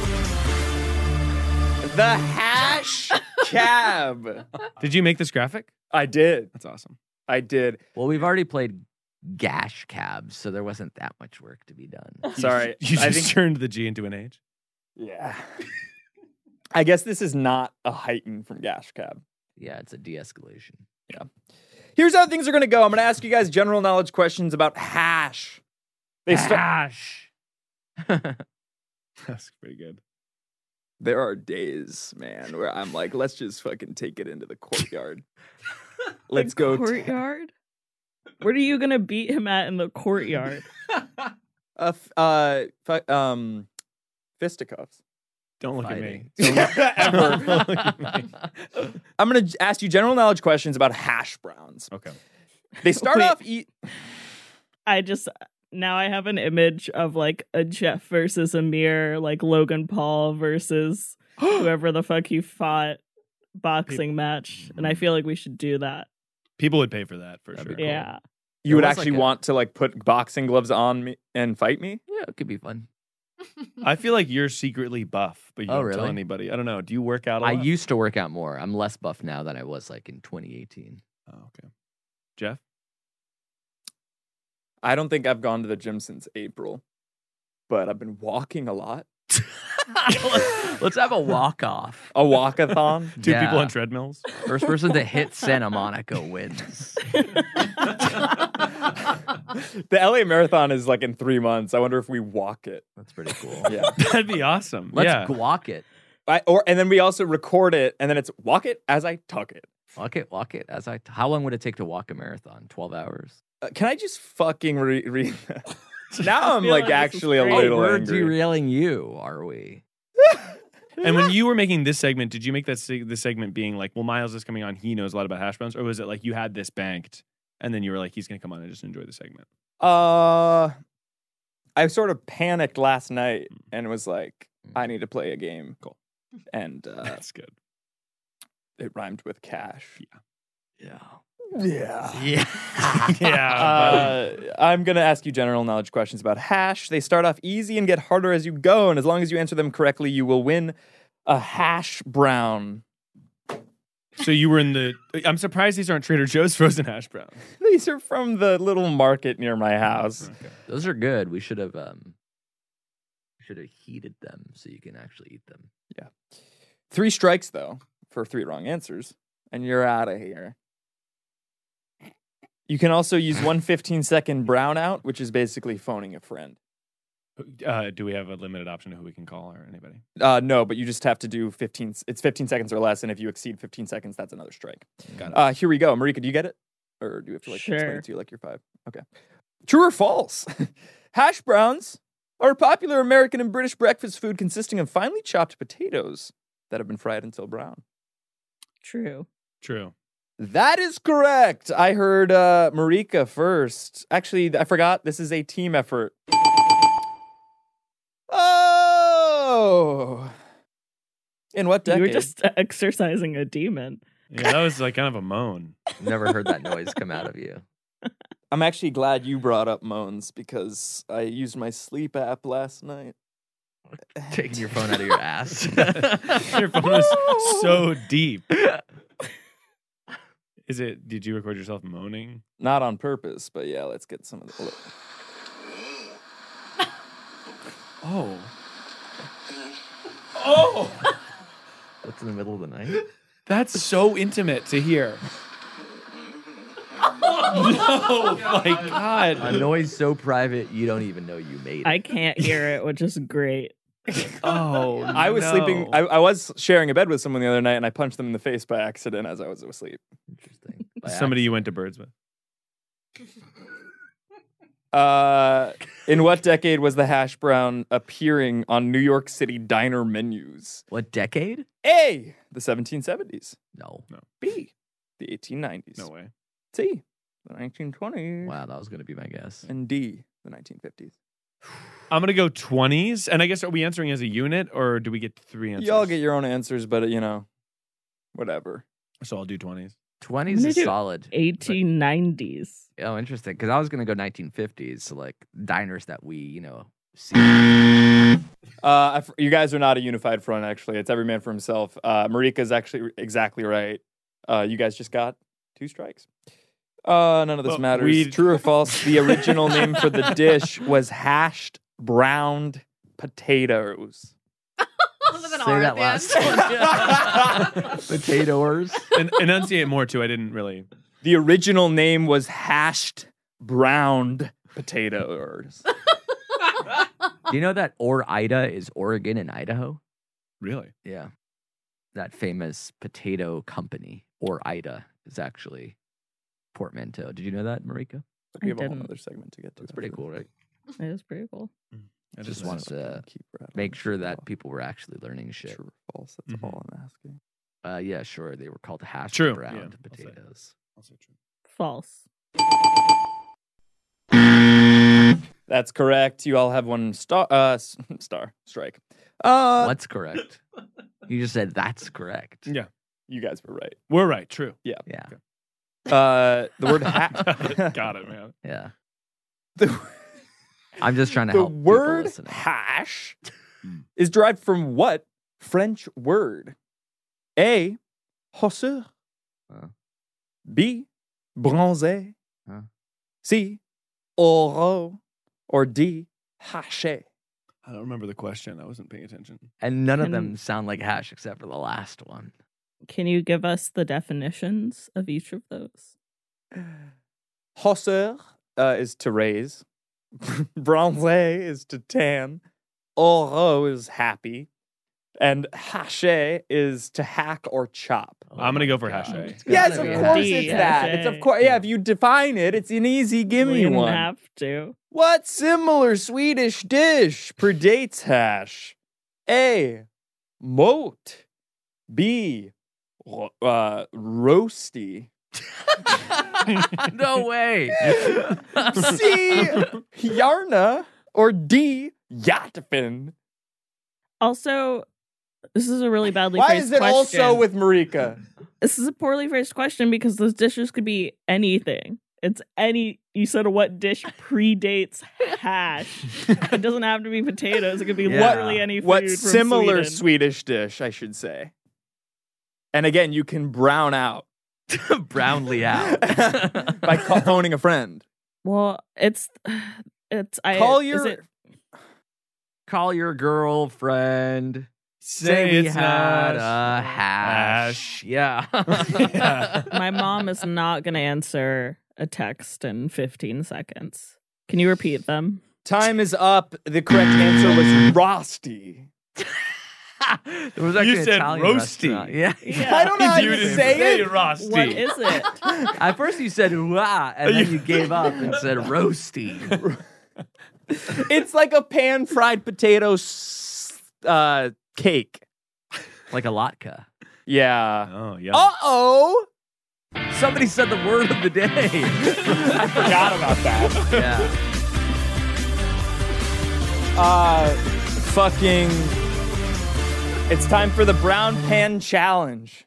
the Hash Cab. Did you make this graphic? I did. That's awesome. I did. Well, we've already played Gash Cabs, so there wasn't that much work to be done. Sorry. You I just think turned the G into an H. Yeah. I guess this is not a heighten from Gash Cab. Yeah, it's a de-escalation. Yeah. Here's how things are going to go. I'm going to ask you guys general knowledge questions about hash. They start. Hash. That's pretty good. There are days, man, where I'm like, let's just fucking take it into the courtyard. Let's The go. t- courtyard. What are you gonna beat him at in the courtyard? uh, f- uh, fu- um, fisticuffs. Don't look Fighting. at me. Ever. Don't look at me. I'm going to ask you general knowledge questions about hash browns. Okay. They start Wait. off. E- I just now I have an image of like a Jeff versus Amir, like Logan Paul versus whoever the fuck he fought boxing match, and I feel like we should do that. People would pay for that for That'd sure. be cool. Yeah. you would was actually like a- want to like put boxing gloves on me and fight me? Yeah, it could be fun. I feel like you're secretly buff, but you Oh, don't really? tell anybody. I don't know. Do you work out a I lot? used to work out more. I'm less buff now than I was like in twenty eighteen. Oh, okay. Jeff? I don't think I've gone to the gym since April, but I've been walking a lot. Let's have a walk-off. A walkathon. Two Yeah. people on treadmills? First person to hit Santa Monica wins. The L A Marathon is like in three months. I wonder if we walk it. That's pretty cool. Yeah. That'd be awesome. Let's yeah. guac it. I, or and then we also record it, and then it's walk it as I tuck it. Walk it, walk it. As I, how long would it take to walk a marathon? Twelve hours. Uh, can I just fucking re- read that? Now I'm feel like, like this is actually a great. Oh, little we're angry. derailing you, are we? And when you were making this segment, did you make that seg- this segment being like, well, Miles is coming on, he knows a lot about hash browns, or was it like you had this banked and then you were like, he's going to come on and just enjoy the segment? Uh, I sort of panicked last night and was like, I need to play a game. Cool. And uh, That's good. it rhymed with cash. Yeah. Yeah. Yeah. Yeah. Uh, I'm going to ask you general knowledge questions about hash. They start off easy and get harder as you go. And as long as you answer them correctly, you will win a hash brown. So you were in the. I'm surprised these aren't Trader Joe's frozen hash browns. These are from the little market near my house. Okay. Those are good. We should have um should have heated them so you can actually eat them. Yeah. Three strikes, though, for three wrong answers. And you're out of here. You can also use one fifteen second brownout, which is basically phoning a friend. Uh, do we have a limited option to who we can call or anybody? Uh, no, but you just have to do fifteen. It's fifteen seconds or less, and if you exceed fifteen seconds, that's another strike. Got it. Uh, here we go. Marika, do you get it? Or do you have to like explain Sure. it to you like you're five? Okay. True or false? Hash browns are a popular American and British breakfast food consisting of finely chopped potatoes that have been fried until brown. True. True. That is correct. I heard uh, Marika first. Actually, I forgot. This is a team effort. Oh! In what decade? You were just exercising a demon. Yeah, that was like kind of a moan. Never heard that noise come out of you. I'm actually glad you brought up moans because I used my sleep app last night. Taking your phone out of your ass. Your phone was so deep. Is it? Did you record yourself moaning? Not on purpose, but yeah, let's get some of the. Oh. Oh. What's in the middle of the night? That's so intimate to hear. Oh my God. A noise so private you don't even know you made it. I can't hear it, which is great. Oh, I was no. sleeping. I, I was sharing a bed with someone the other night, and I punched them in the face by accident as I was asleep. Interesting. By Somebody you went to birds with. Uh, in what decade was the hash brown appearing on New York City diner menus? What decade? A, the seventeen seventies. No. No. B, the eighteen nineties. No way. C, the nineteen twenties. Wow, that was going to be my guess. And D, the nineteen fifties. I'm gonna go twenties, and I guess are we answering as a unit, or do we get three answers? Y'all get your own answers, but uh, you know, whatever. So I'll do twenties. twenties is solid. eighteen nineties. Oh, interesting. Because I was going to go nineteen fifties. So, like, diners that we, you know, see. Uh, I f- you guys are not a unified front, actually. It's every man for himself. Uh, Marika is actually exactly right. Uh, you guys just got two strikes. Uh, none of this Well, matters. we- True or false? The original name for the dish was hashed browned potatoes. Say that last one. Potatoes. En- enunciate more, too. I didn't really. The original name was hashed browned potatoes. Do you know that Ore-Ida is Oregon and Idaho? Really? Yeah. That famous potato company, Ore-Ida, is actually portmanteau. Did you know that, Marika? We have I a whole didn't. other segment to get to. That's pretty cool, right? It is pretty cool. I Just know wanted that. to Keep rattling. make sure that people were actually learning shit. True or false? That's Mhm. all I'm asking. Uh, yeah, sure. They were called hash True. browned Yeah, I'll say. potatoes. I'll say true. False. That's correct. You all have one star. Uh, s- star strike. Uh, What's correct? You just said that's correct. Yeah. You guys were right. We're right. True. Yeah. Yeah. Uh, the word ha- Got it, man. Yeah. the, I'm just trying to the help people word listening. hash is derived from what French word? A, hausseur. Huh. B, bronzé. Huh. C, oro. Or D, haché. I don't remember the question. I wasn't paying attention. And none of Can- them sound like hash except for the last one. Can you give us the definitions of each of those? Hausseur uh, is to raise. Bronzé is to tan. Oro is happy. And haché is to hack or chop. I'm gonna go for God. haché. It's Yes, gotta of be course hash. it's that. It's of course. Yeah, if you define it, it's an easy gimme we didn't one. have to. What similar Swedish dish predates hash? A, moat. B, ro- uh, roasty. No way. C, yarna. Or D, yatafin. Also, this is a really badly Why phrased is it question. also with Marika? This is a poorly phrased question because those dishes could be anything. It's any. You said what dish predates hash? It doesn't have to be potatoes. It could be Yeah. literally any food. What from similar Sweden. Swedish dish, I should say. And again, you can brown out Brownly out. by ca- phoning a friend. Well, it's it's. I Call is your it- Call your girlfriend. Say Say we it's had hash. a hash. Yeah. Yeah. my mom is not going to answer a text in fifteen seconds. Can you repeat them? Time is up. The correct answer was Rosti. It was actually You an said Italian roasty. restaurant. Yeah. I don't know how You to didn't say it. Rosti. What is it? At first you said "wah," and then you gave up and said roasty. It's like a pan fried potato s- uh, cake. Like a latke. Yeah. Oh, yeah. Uh oh. Somebody said the word of the day. I forgot about that. Yeah. Uh, fucking. It's time for the Brown Pan Challenge.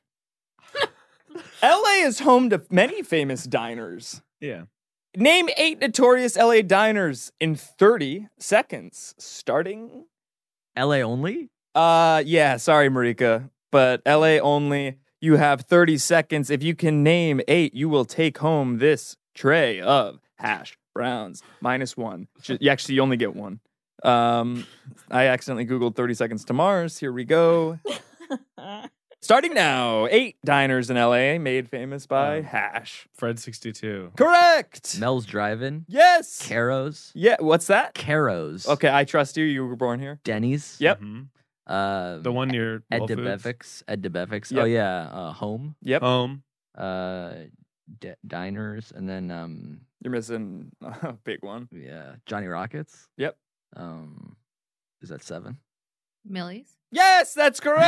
L A is home to many famous diners. Yeah. Name eight notorious L A diners in thirty seconds, starting. L A only? Uh, yeah, sorry, Marika, but L A only. You have thirty seconds. If you can name eight, you will take home this tray of hash browns. Minus one. Just, you actually, you only get one. Um, I accidentally Googled thirty seconds to Mars. Here we go. Starting now, eight diners in L A made famous by Um, hash. Fred sixty-two. Correct. Mel's Drive-In. Yes. Caro's. Yeah. What's that? Caro's. Okay, I trust you. You were born here. Denny's. Yep. Mhm. Uh, The one near Ed Whole Foods. DeBevick's. Ed DeBevick's. Yep. Oh yeah. Uh, Home. Yep. Home. Uh, D- diners, and then um, You're missing a big one. yeah, Johnny Rockets. Yep. Um, is that seven? Millie's. Yes, that's correct.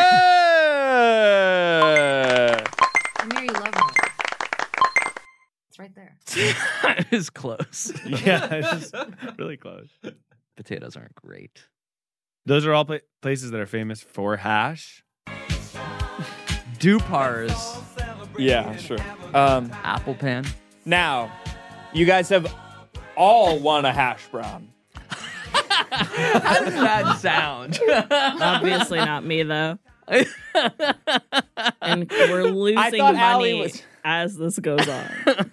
I knew you love Millie's. It's right there. It is close. Yeah, it's just really close. Potatoes aren't great. Those are all pla- places that are famous for hash. Dupar's. Yeah, sure. Um, Apple Pan. now, you guys have all won a hash brown. How does that sound? Obviously not me though. And we're losing thought Allie money was- as this goes on.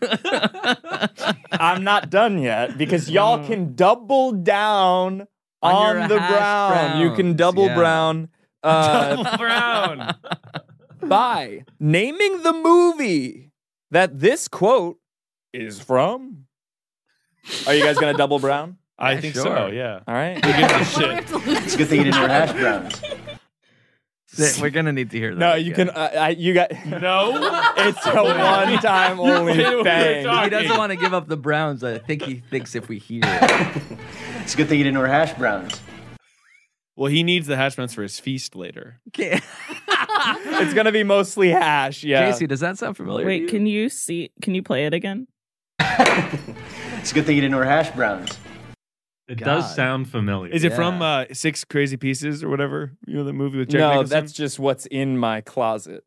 I'm not done yet because y'all can double down On on, your the hash brown. You can browns, double yeah. brown. Uh, Brown. by naming the movie that this quote is from. Are you guys gonna double brown? I Yeah, think sure. so, yeah. All right. Who gives a What do we shit? have to lose? It's a good thing you didn't wear hash browns. We're gonna need to hear that. No, you again. can. Uh, I, you got. No. It's a one-time only Wait, we're thing. talking. He doesn't want to give up the Browns. I think he thinks if we hear it. It's a good thing you didn't wear hash browns. Well, he needs the hash browns for his feast later. Okay. It's gonna be mostly hash. Yeah. J C, does that sound familiar? to Wait, you? can you see? Can you play it again? It's a good thing you didn't wear hash browns. It God. does sound familiar. Is it Yeah. from uh, Six Crazy Pieces or whatever? You know, the movie with Jack No, Nicholson? that's just what's in my closet.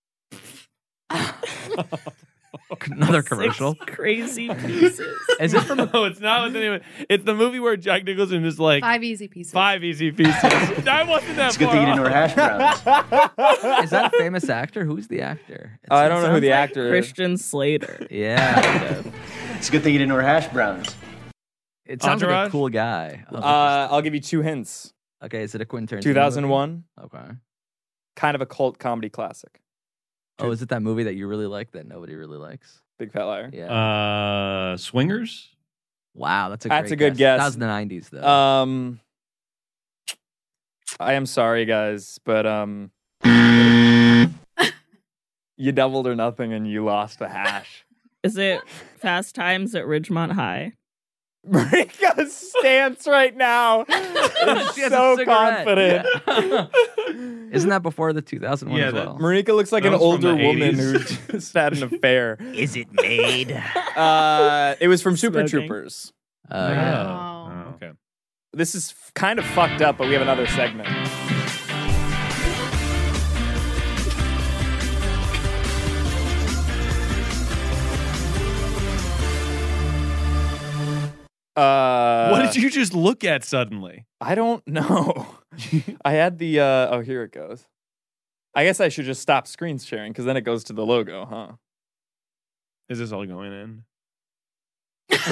Another commercial. Six crazy pieces. Is it from? No, it's not with anyone. It's the movie where Jack Nicholson is like Five easy pieces. five easy pieces. I wasn't that It's a good far thing you didn't off. wear hash browns. Is that a famous actor? Who's the actor? It I don't know who sounds the like- actor is. Christian Slater. Yeah. It's a good thing you didn't wear hash browns. It sounds like a Entourage? cool guy. Oh, Uh, I'll give you two hints. okay, is it a Quentin Tarantino two thousand one, movie? Okay. kind of a cult comedy classic. Oh, is it that movie that you really like that nobody really likes? Big Fat Liar. Yeah. Uh, Swingers? wow, that's a that's great a good guess. guess. That was the nineties though. Um, I am sorry, guys, but um, you doubled or nothing, and you lost the hash. Is it Fast Times at Ridgemont High? Marika's stance right now is She has a so cigarette. confident. Yeah. Isn't that before the two thousand one Yeah, as that- well? Marika looks like That an was from older the woman eighties. who just had an affair. Is it made? Uh, it was from Super Smoking. Troopers. Uh, yeah. Oh. Oh, okay. This is f- kind of fucked up, but we have another segment. Uh, What did you just look at suddenly? I don't know. I had the. Uh, oh, here it goes. I guess I should just stop screen sharing because then it goes to the logo, huh? Is this all going in? I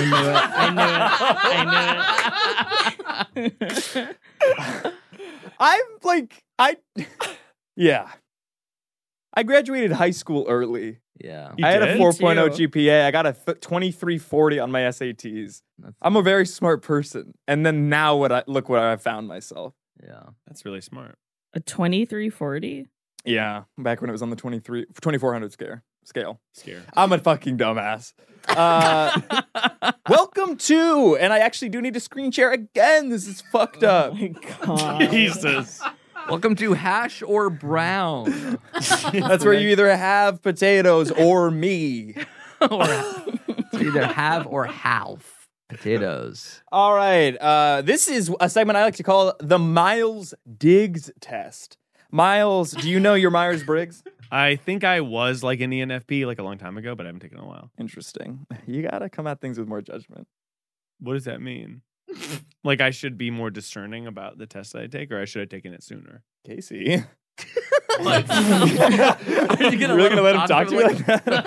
knew it. I knew it. I knew it. I'm like I. Yeah. I graduated high school early. Yeah. You I had did? a Me four point oh too. G P A. I got a th- twenty-three forty on my S A Ts. I'm a very smart person. And then now what I look what I found myself. Yeah. That's really smart. A twenty-three forty? Yeah, back when it was on the twenty-three twenty-four hundred scale. Scale. Scare. I'm a fucking dumbass. Uh, welcome to, and I actually do need to screen share again. This is fucked up. Oh my God. Jesus. Welcome to Hash or Brown. That's where you either have potatoes or me. or it's either have or half potatoes. All right. Uh, this is a segment I like to call the Miles Diggs test. Miles, do you know your Myers-Briggs? I think I was like an E N F P like a long time ago, but I haven't taken it in a while. Interesting. You gotta come at things with more judgment. What does that mean? Like I should be more discerning about the test that I take, or I should have taken it sooner? Casey. Are you gonna really let gonna him let him talk to you like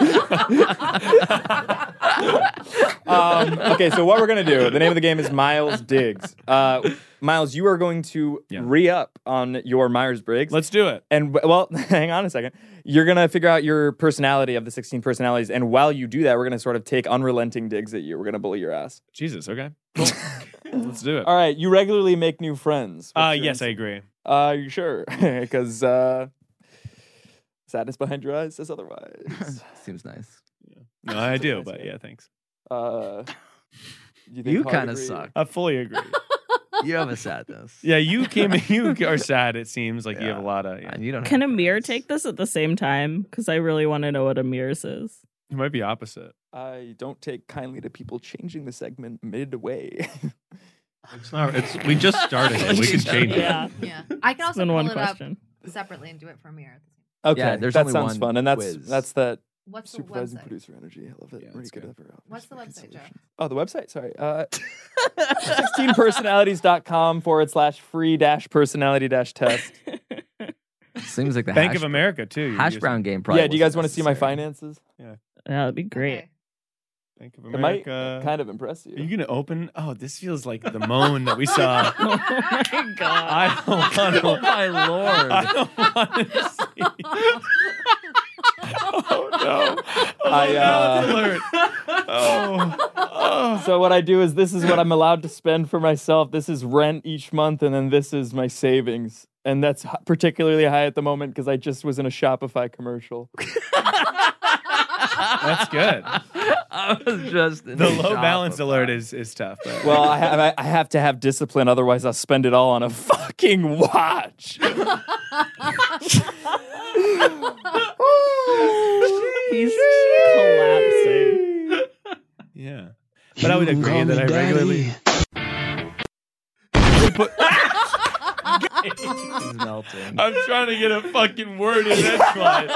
that? um, okay, so what we're gonna do? The name of the game is Miles Digs. Uh, Miles, you are going to Yeah. re-up on your Myers-Briggs. Let's do it. And well, hang on a second. You're gonna figure out your personality of the sixteen personalities, and while you do that, we're gonna sort of take unrelenting digs at you. We're gonna bully your ass. Jesus. Okay. Cool. Let's do it. All right. You regularly make new friends. Uh, What's your yes, I answer? agree. Uh, you sure? Because uh, sadness behind your eyes says otherwise. Seems nice. No, I do, but yeah, thanks. Uh, you, think You hard kind of agree? suck. I fully agree. You have a sadness. Yeah, you came. You are sad. It seems like you have a lot of. Yeah. And you don't Can have Amir friends. take this at the same time? Because I really want to know what Amir's is. It might be opposite. I don't take kindly to people changing the segment midway. It's not. It's we just started it. We can change Yeah. it. Yeah. I can also been pull one it question. up separately and do it from here. Okay, Yeah, there's that only sounds one fun, and that's quiz. that's that What's the supervising website? producer energy. I love it. Yeah, Very that's good. good. at that. What's the website, Joe? Oh, the website. Sorry. Uh, sixteen personalities dot com forward slash free dash personality dash test. Seems like the Bank hash, of America too. You hash just- brown game. Probably Yeah. Do you guys wasn't want to see my necessary. finances? Yeah, that'd be great. Okay. Bank of It might America. kind of impress you. Are you gonna open? Oh, this feels like the moan that we saw. Oh my god. I don't want to. Oh my lord! I don't want to see. Oh no! Oh, I, uh, no, alert. Oh. Oh. So what I do is this is what I'm allowed to spend for myself. This is rent each month, and then this is my savings. And that's h- particularly high at the moment because I just was in a Shopify commercial. That's good. I was just in The a low balance Shopify. alert is is tough. But. Well, I have, I have to have discipline, otherwise I'll spend it all on a fucking watch. He's collapsing. Yeah. But I would agree that I regularly. Put- He's melting. I'm trying to get a fucking word in edgewise.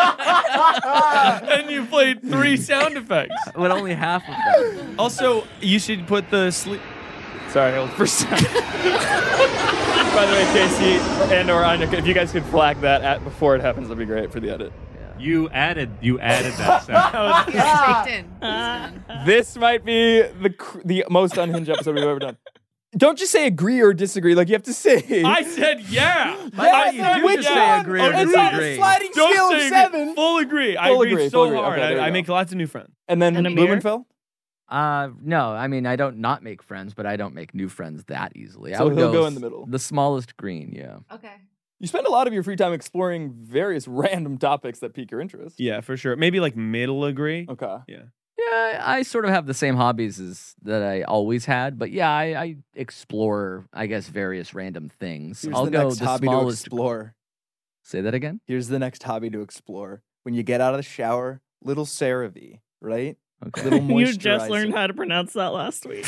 And you played three sound effects. But only half of that. Also, you should put the sleep. Sorry, hold for a second. By the way, Casey and or Anya, if you guys could flag that at, before it happens, that'd be great for the edit. You added. You added that sound. It's baked in. It's done. This might be the cr- the most unhinged episode we've ever done. Don't just say agree or disagree. Like you have to say. I said yeah. Yeah, I, you do which just say one? agree or Oh, It's on a disagree. sliding Don't scale say of agree. seven. Full agree. I Full agree, agree, so full agree. hard. Okay, there I, you I go. make lots of new friends. And then And Amir? Blumenfeld? Uh, no, I mean I don't not make friends, but I don't make new friends that easily. I So would he'll go s- in the middle. The smallest green, yeah. Okay. You spend a lot of your free time exploring various random topics that pique your interest. Yeah, for sure. Maybe like middle agree. Okay. Yeah. Yeah, I sort of have the same hobbies as that I always had, but yeah, I, I explore, I guess, various random things. Here's I'll the go next the hobby to smallest. explore. Say that again. Here's the next hobby to explore. When you get out of the shower, little CeraVe, right? Okay. Little moisturizer. You just learned how to pronounce that last week.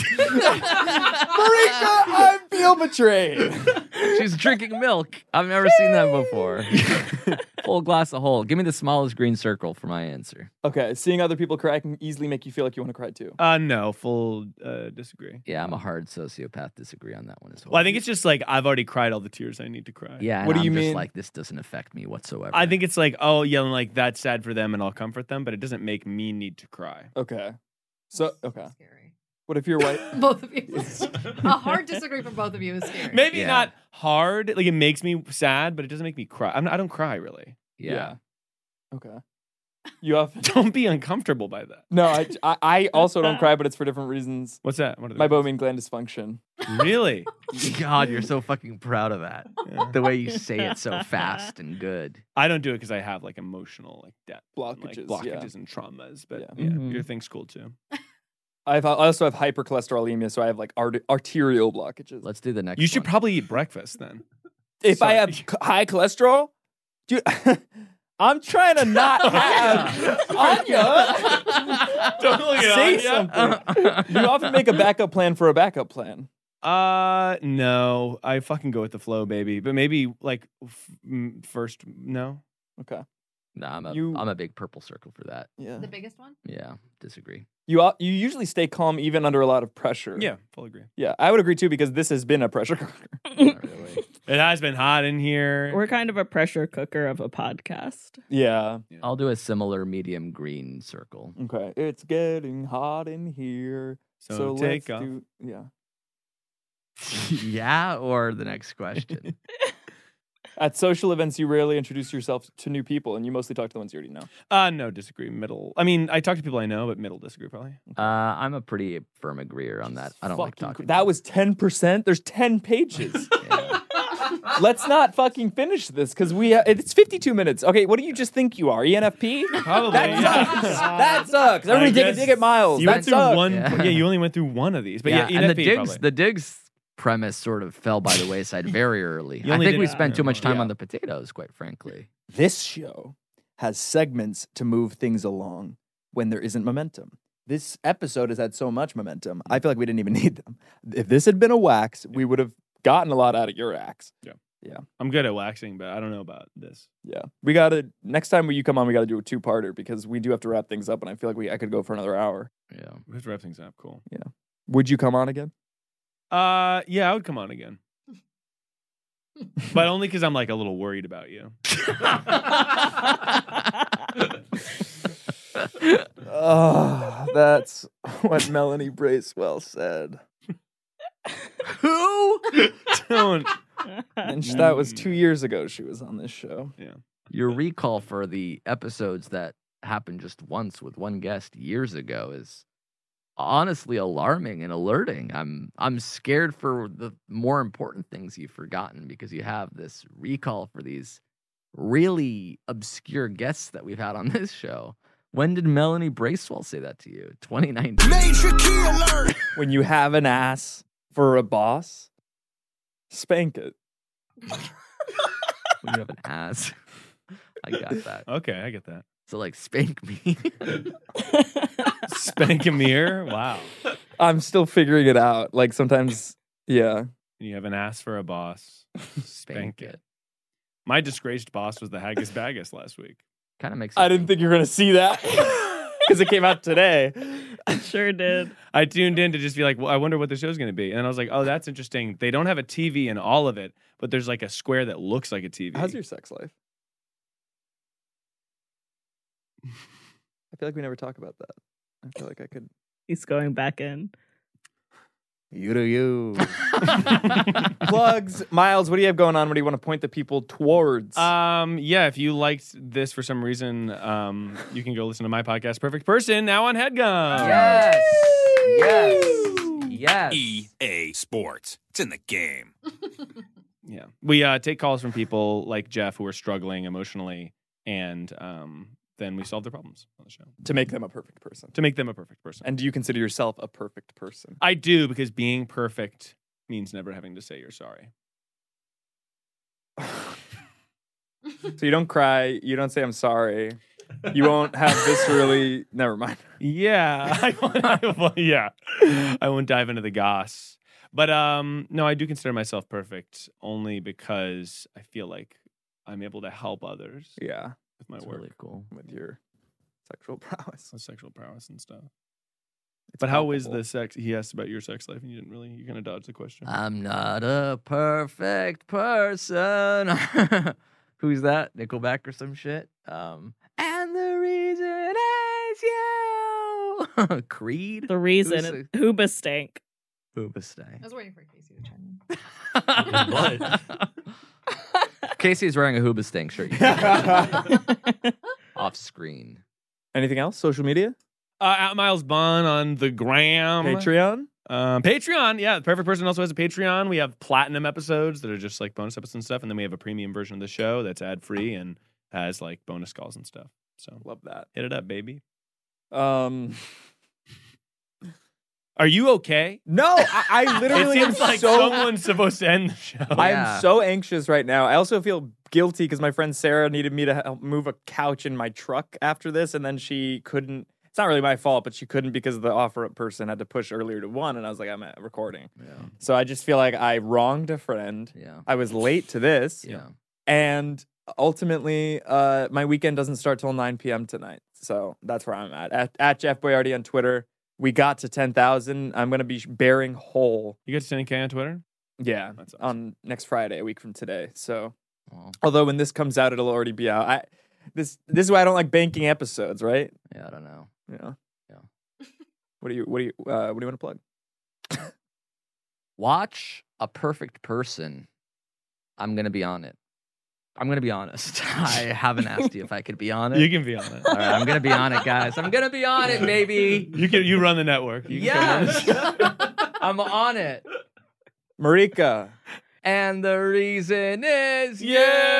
Marika, I feel betrayed. She's drinking milk. I've never seen that before. Full glass of whole. Give me the smallest green circle for my answer. Okay, seeing other people cry can easily make you feel like you want to cry too. Uh, no, full uh, disagree. Yeah, I'm a hard sociopath. Disagree on that one as well. Well, I think it's just like I've already cried all the tears I need to cry. Yeah. and What do I'm you just mean? Like this doesn't affect me whatsoever. I think it's like, oh, yelling like that's sad for them and I'll comfort them, but it doesn't make me need to cry. Okay. So, okay. Scary. What if you're white? Both of you. A hard disagree from both of you is scary. Maybe Yeah. not hard. Like it makes me sad, but it doesn't make me cry. I'm not, I don't cry really. Yeah. Okay. You often Don't be uncomfortable by that. No, I, I, I also don't cry, but it's for different reasons. What's that? What are My those? bovine gland dysfunction. Really? God, you're so fucking proud of that. The way you say it so fast and good. I don't do it because I have like emotional like depth, and, Blockages, like, yeah. blockages and traumas. But Yeah. yeah, Mhm. your thing's cool too. I've, I also have hypercholesterolemia, so I have like art- arterial blockages. Let's do the next You should one. probably eat breakfast then. If I Sorry. have c- high cholesterol, dude, I'm trying to not have Anya. Don't look at Say Anya. something. You often make a backup plan for a backup plan. Uh, no, I fucking go with the flow, baby. But maybe like f- mm, first, no. Okay. No, I'm a You- am a big purple circle for that. Yeah. The biggest one? Yeah, disagree. You al- you usually stay calm even under a lot of pressure. Yeah, full agree. Yeah, I would agree too because this has been a pressure cooker. Not really. It has been hot in here. We're kind of a pressure cooker of a podcast. Yeah. I'll do a similar medium green circle. Okay. It's getting hot in here. So So, take let's off. do yeah. Yeah, or the next question. At social events, you rarely introduce yourself to new people, and you mostly talk to the ones you already know. Uh, no, disagree. Middle. I mean, I talk to people I know, but middle disagree probably. Uh, I'm a pretty firm agreeer on that. I don't like Fucking talking. cr- That was ten percent. There's ten pages. Let's not fucking finish this because we ha- it's fifty-two minutes. Okay, what do you just think you are? E N F P? Probably. That yeah. sucks. That sucks. Everybody I take a guess dig at Miles. You that went through sucks. one. Yeah. Yeah. you only went through one of these, but yeah, yeah, and the E N F P digs, probably. the digs premise sort of fell by the wayside very early. You I only think did we it spent too much after. time Yeah. on the potatoes, quite frankly. This show has segments to move things along when there isn't momentum. This episode has had so much momentum. I feel like we didn't even need them. If this had been a wax, we would have gotten a lot out of your axe. Yeah. Yeah. I'm good at waxing, but I don't know about this. Yeah. We got to, next time you come on, we got to do a two parter because we do have to wrap things up. And I feel like we I could go for another hour. Yeah. We have to wrap things up. Cool. Yeah. Would you come on again? Uh, yeah, I would come on again. But only because I'm like a little worried about you. Oh, that's what Melanie Bracewell said. Who? Don't. And sh- that was two years ago she was on this show. Yeah. Your recall for the episodes that happened just once with one guest years ago is honestly alarming and alerting. I'm I'm scared for the more important things you've forgotten because you have this recall for these really obscure guests that we've had on this show. When did Melanie Bracewell say that to you? twenty nineteen. Major key alert! When you have an ass for a boss, spank it. When you have an ass. I got that. Okay, I get that. So like spank me. Spank a mirror? Wow. I'm still figuring it out. Like sometimes, yeah. You have an ass for a boss. Spank it. My disgraced boss was the Haggis Baggus last week. Kind of makes I didn't think you were going to see that because it came out today. It sure did. I tuned in to just be like, well, I wonder what the show's going to be. And then I was like, oh, that's interesting. They don't have a T V in all of it, but there's like a square that looks like a T V. How's your sex life? I feel like we never talk about that. I feel like I could. He's going back in. You do you. Plugs. Miles, what do you have going on? What do you want to point the people towards? Um, yeah, if you liked this for some reason, um, you can go listen to my podcast, Perfect Person, now on HeadGum. Yes. Yes. Yes. E A Sports. It's in the game. Yeah. We uh, take calls from people like Jeff who are struggling emotionally, and um, then we solve their problems on the show. To make them a perfect person. To make them a perfect person. And do you consider yourself a perfect person? I do, because being perfect means never having to say you're sorry. So you don't cry. You don't say I'm sorry. You won't have viscerally. Never mind. Yeah. I won't, I won't, yeah. I won't dive into the goss. But um, no, I do consider myself perfect only because I feel like I'm able to help others. Yeah. With my That's work. really cool. With your sexual prowess. With sexual prowess and stuff. It's but how is palpable. the sex? He asked about your sex life, and you didn't really. You kind of dodged the question. I'm not a perfect person. Who's that? Nickelback or some shit? Um, and the reason is you. Creed. The reason Who's is Hoobastank. Hoobastank. I was waiting for Casey to chime in. Casey is wearing a Hoobastank shirt. Off screen. Anything else? Social media? Uh, at Miles Bond on the gram. Patreon? Um, Patreon, yeah. The Perfect Person also has a Patreon. We have platinum episodes that are just like bonus episodes and stuff. And then we have a premium version of the show that's ad free and has like bonus calls and stuff. So love that. Hit it up, baby. Um, Are you okay? No, I, I literally It am seems like so. someone's supposed to end the show. I Yeah. am so anxious right now. I also feel guilty because my friend Sarah needed me to help move a couch in my truck after this, and then she couldn't. It's not really my fault, but she couldn't because the offer-up person had to push earlier to one, and I was like, I'm at recording. Yeah. So I just feel like I wronged a friend. Yeah. I was late to this. Yeah. And ultimately, uh, my weekend doesn't start till nine p.m. tonight. So that's where I'm at. At, at Jeff Boyardi on Twitter. We got to ten thousand. I'm going to be bearing whole. You got to ten K on Twitter? Yeah, That's awesome. on next Friday, a week from today. So, Wow. although when this comes out, it'll already be out. I this this is why I don't like banking episodes, right? Yeah, I don't know. Yeah. Yeah. What do you what do you uh, what do you want to plug? Watch A Perfect Person. I'm gonna be on it. I'm gonna be honest. I haven't asked you if I could be on it. You can be on it. All right, I'm gonna be on it, guys. I'm gonna be on it, baby. You can. You run the network. You can Yes, I'm on it. Marika. And the reason is you.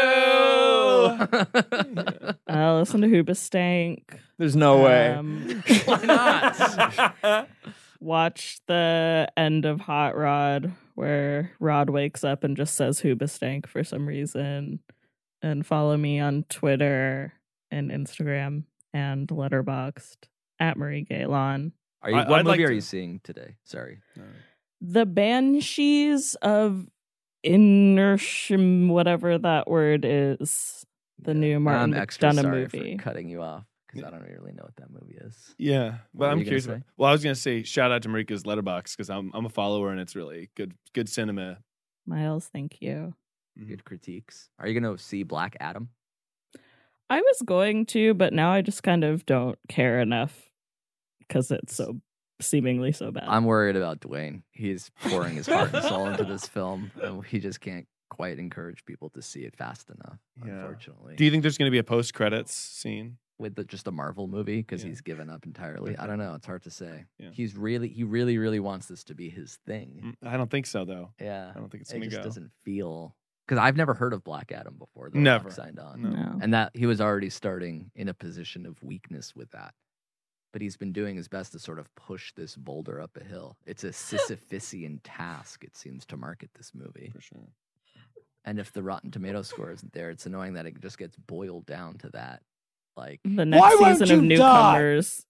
Uh, listen to Hoobastank. There's no way. Um, Why not? Watch the end of Hot Rod where Rod wakes up and just says Hoobastank for some reason. And follow me on Twitter and Instagram and Letterboxd at Marie Gaylon. Are you, I- what I'd movie like are to- you seeing today? Sorry. The Banshees of Inertium, whatever that word is. The new Martin I'm extra McDonough sorry movie. for cutting you off because I don't really know what that movie is. Yeah, What but were I'm you gonna curious. say? About, well, I was gonna say shout out to Marika's Letterboxd because I'm I'm a follower and it's really good good cinema. Miles, thank you. Good critiques. Are you going to see Black Adam? I was going to, but now I just kind of don't care enough because it's so seemingly so bad. I'm worried about Dwayne. He's pouring his heart and soul into this film, and he just can't quite encourage people to see it fast enough, Yeah. unfortunately. Do you think there's gonna be a post credits scene? With the, just a Marvel movie because Yeah. he's given up entirely. I don't know. It's hard to say. Yeah. He's really, he really, really wants this to be his thing. Mm, I don't think so though. Yeah, I don't think it's it gonna just go. doesn't feel because I've never heard of Black Adam before. The Never. Rock signed on, No. No. and that he was already starting in a position of weakness with that. But he's been doing his best to sort of push this boulder up a hill. It's a Sisyphusian task, it seems, to market this movie. For sure. And if the Rotten Tomato score isn't there, it's annoying that it just gets boiled down to that. Like the next season of Newcomers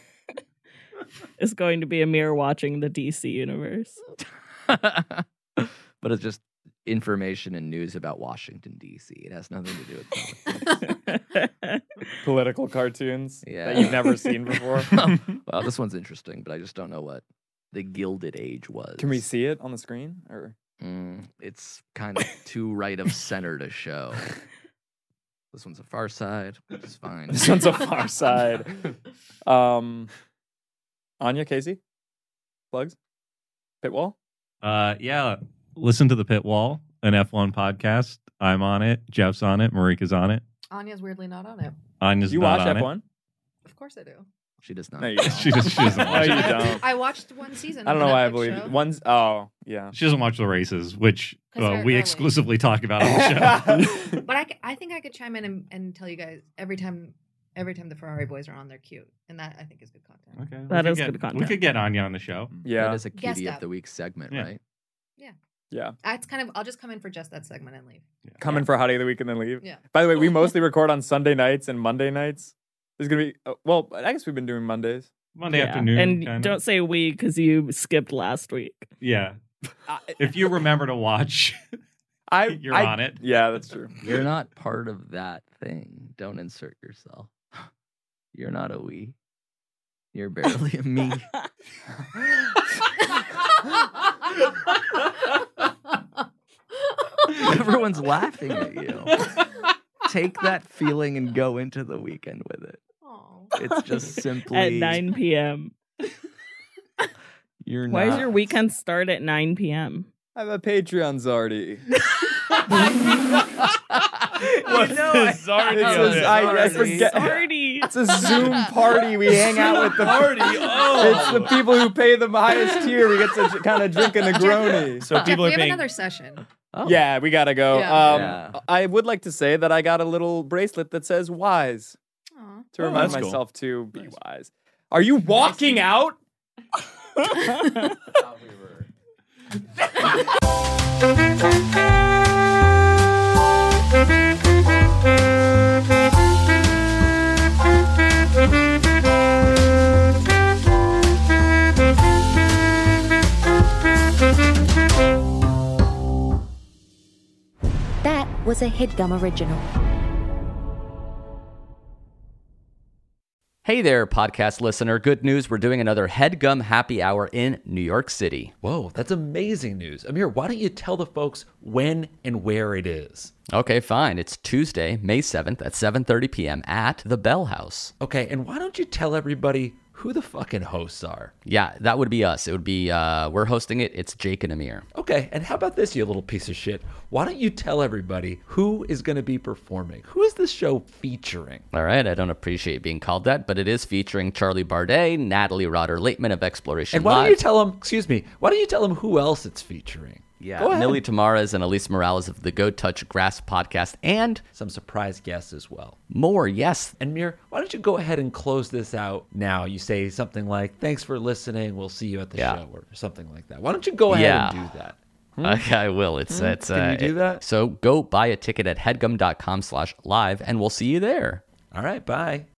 is going to be a mere watching the D C universe. but it's just information and news about Washington, D C. It has nothing to do with politics. Political cartoons Yeah. that you've never seen before. Well, this one's interesting, but I just don't know what the Gilded Age was. Can we see it on the screen? Or Mm, it's kind of too right of center to show. This one's a Far Side, which is fine. This one's a Far Side. Um, Anya, Casey, plugs, Pitwall. Uh, yeah, listen to the Pit Wall, an F one podcast. I'm on it. Jeff's on it. Marika's on it. Anya's weirdly not on it. Anya's You not watch on F one? Of course I do. She does not. No, you don't. She does- she doesn't watch No, you it. don't. I watched one season. I don't of know the why I Netflix believe show. it. One's oh yeah. She doesn't watch the races, which 'Cause uh, they're we early. exclusively talk about on the show. But I, c- I think I could chime in and, and tell you guys every time every time the Ferrari boys are on, they're cute, and that I think is good content. Okay, That we is could good get, content. We could get Anya on the show. Yeah. That is a Guest cutie of up. the week segment, Yeah. right? Yeah, Yeah. that's kind of. I'll just come in for just that segment and leave. Coming for Hottie of the Week and then leave. Yeah. By the way, we mostly record on Sunday nights and Monday nights. There's gonna be uh, well, I guess we've been doing Mondays. Monday Yeah. afternoon. And kinda. don't say we because you skipped last week. Yeah. If you remember to watch, I you're I- on it. Yeah, that's true. You're not part of that thing. Don't insert yourself. You're not a we. You're barely a me. Everyone's laughing at you. Take that feeling and go into the weekend with it. It's just simply At nine p.m. You're Why not. does your weekend start at nine p.m.? I have a Patreon, Zardy. What's know, the I- Zardy It's of a- it? I- I forget- Zardy. It's a Zoom party. We hang out with the Party. Oh. It's the people who pay the highest tier. We get to kind of drink a Negroni. So Jeff, people we are have paying. another session. Oh. Yeah, we gotta go. Yeah. Um, Yeah. I would like to say that I got a little bracelet that says "wise" Aw. to Oh, remind that's cool. myself to be wise. Are you walking out? That was is a HeadGum original. Hey there, podcast listener. Good news. We're doing another HeadGum Happy Hour in New York City. Whoa, that's amazing news. Amir, why don't you tell the folks when and where it is? Okay, fine. It's Tuesday, May seventh at seven thirty p.m. at the Bell House. Okay, and why don't you tell everybody who the fucking hosts are? Yeah, that would be us. It would be, uh, we're hosting it. It's Jake and Amir. Okay, and how about this, you little piece of shit? Why don't you tell everybody who is going to be performing? Who is this show featuring? All right, I don't appreciate being called that, but it is featuring Charlie Bardet, Natalie Rotter-Lateman of Exploration And why Live. don't you tell them, excuse me, why don't you tell them who else it's featuring? Yeah, Go ahead. Millie Tamares and Elise Morales of the Go Touch Grass podcast, and some surprise guests as well. More, yes. And Mir, why don't you go ahead and close this out now? You say something like, thanks for listening, we'll see you at the Yeah. show, or something like that. Why don't you go ahead Yeah. and do that? Hmm? Okay, I will. It's Hmm? it's. Can uh, you do it- that? So go buy a ticket at headgum dot com slash live, and we'll see you there. All right, bye.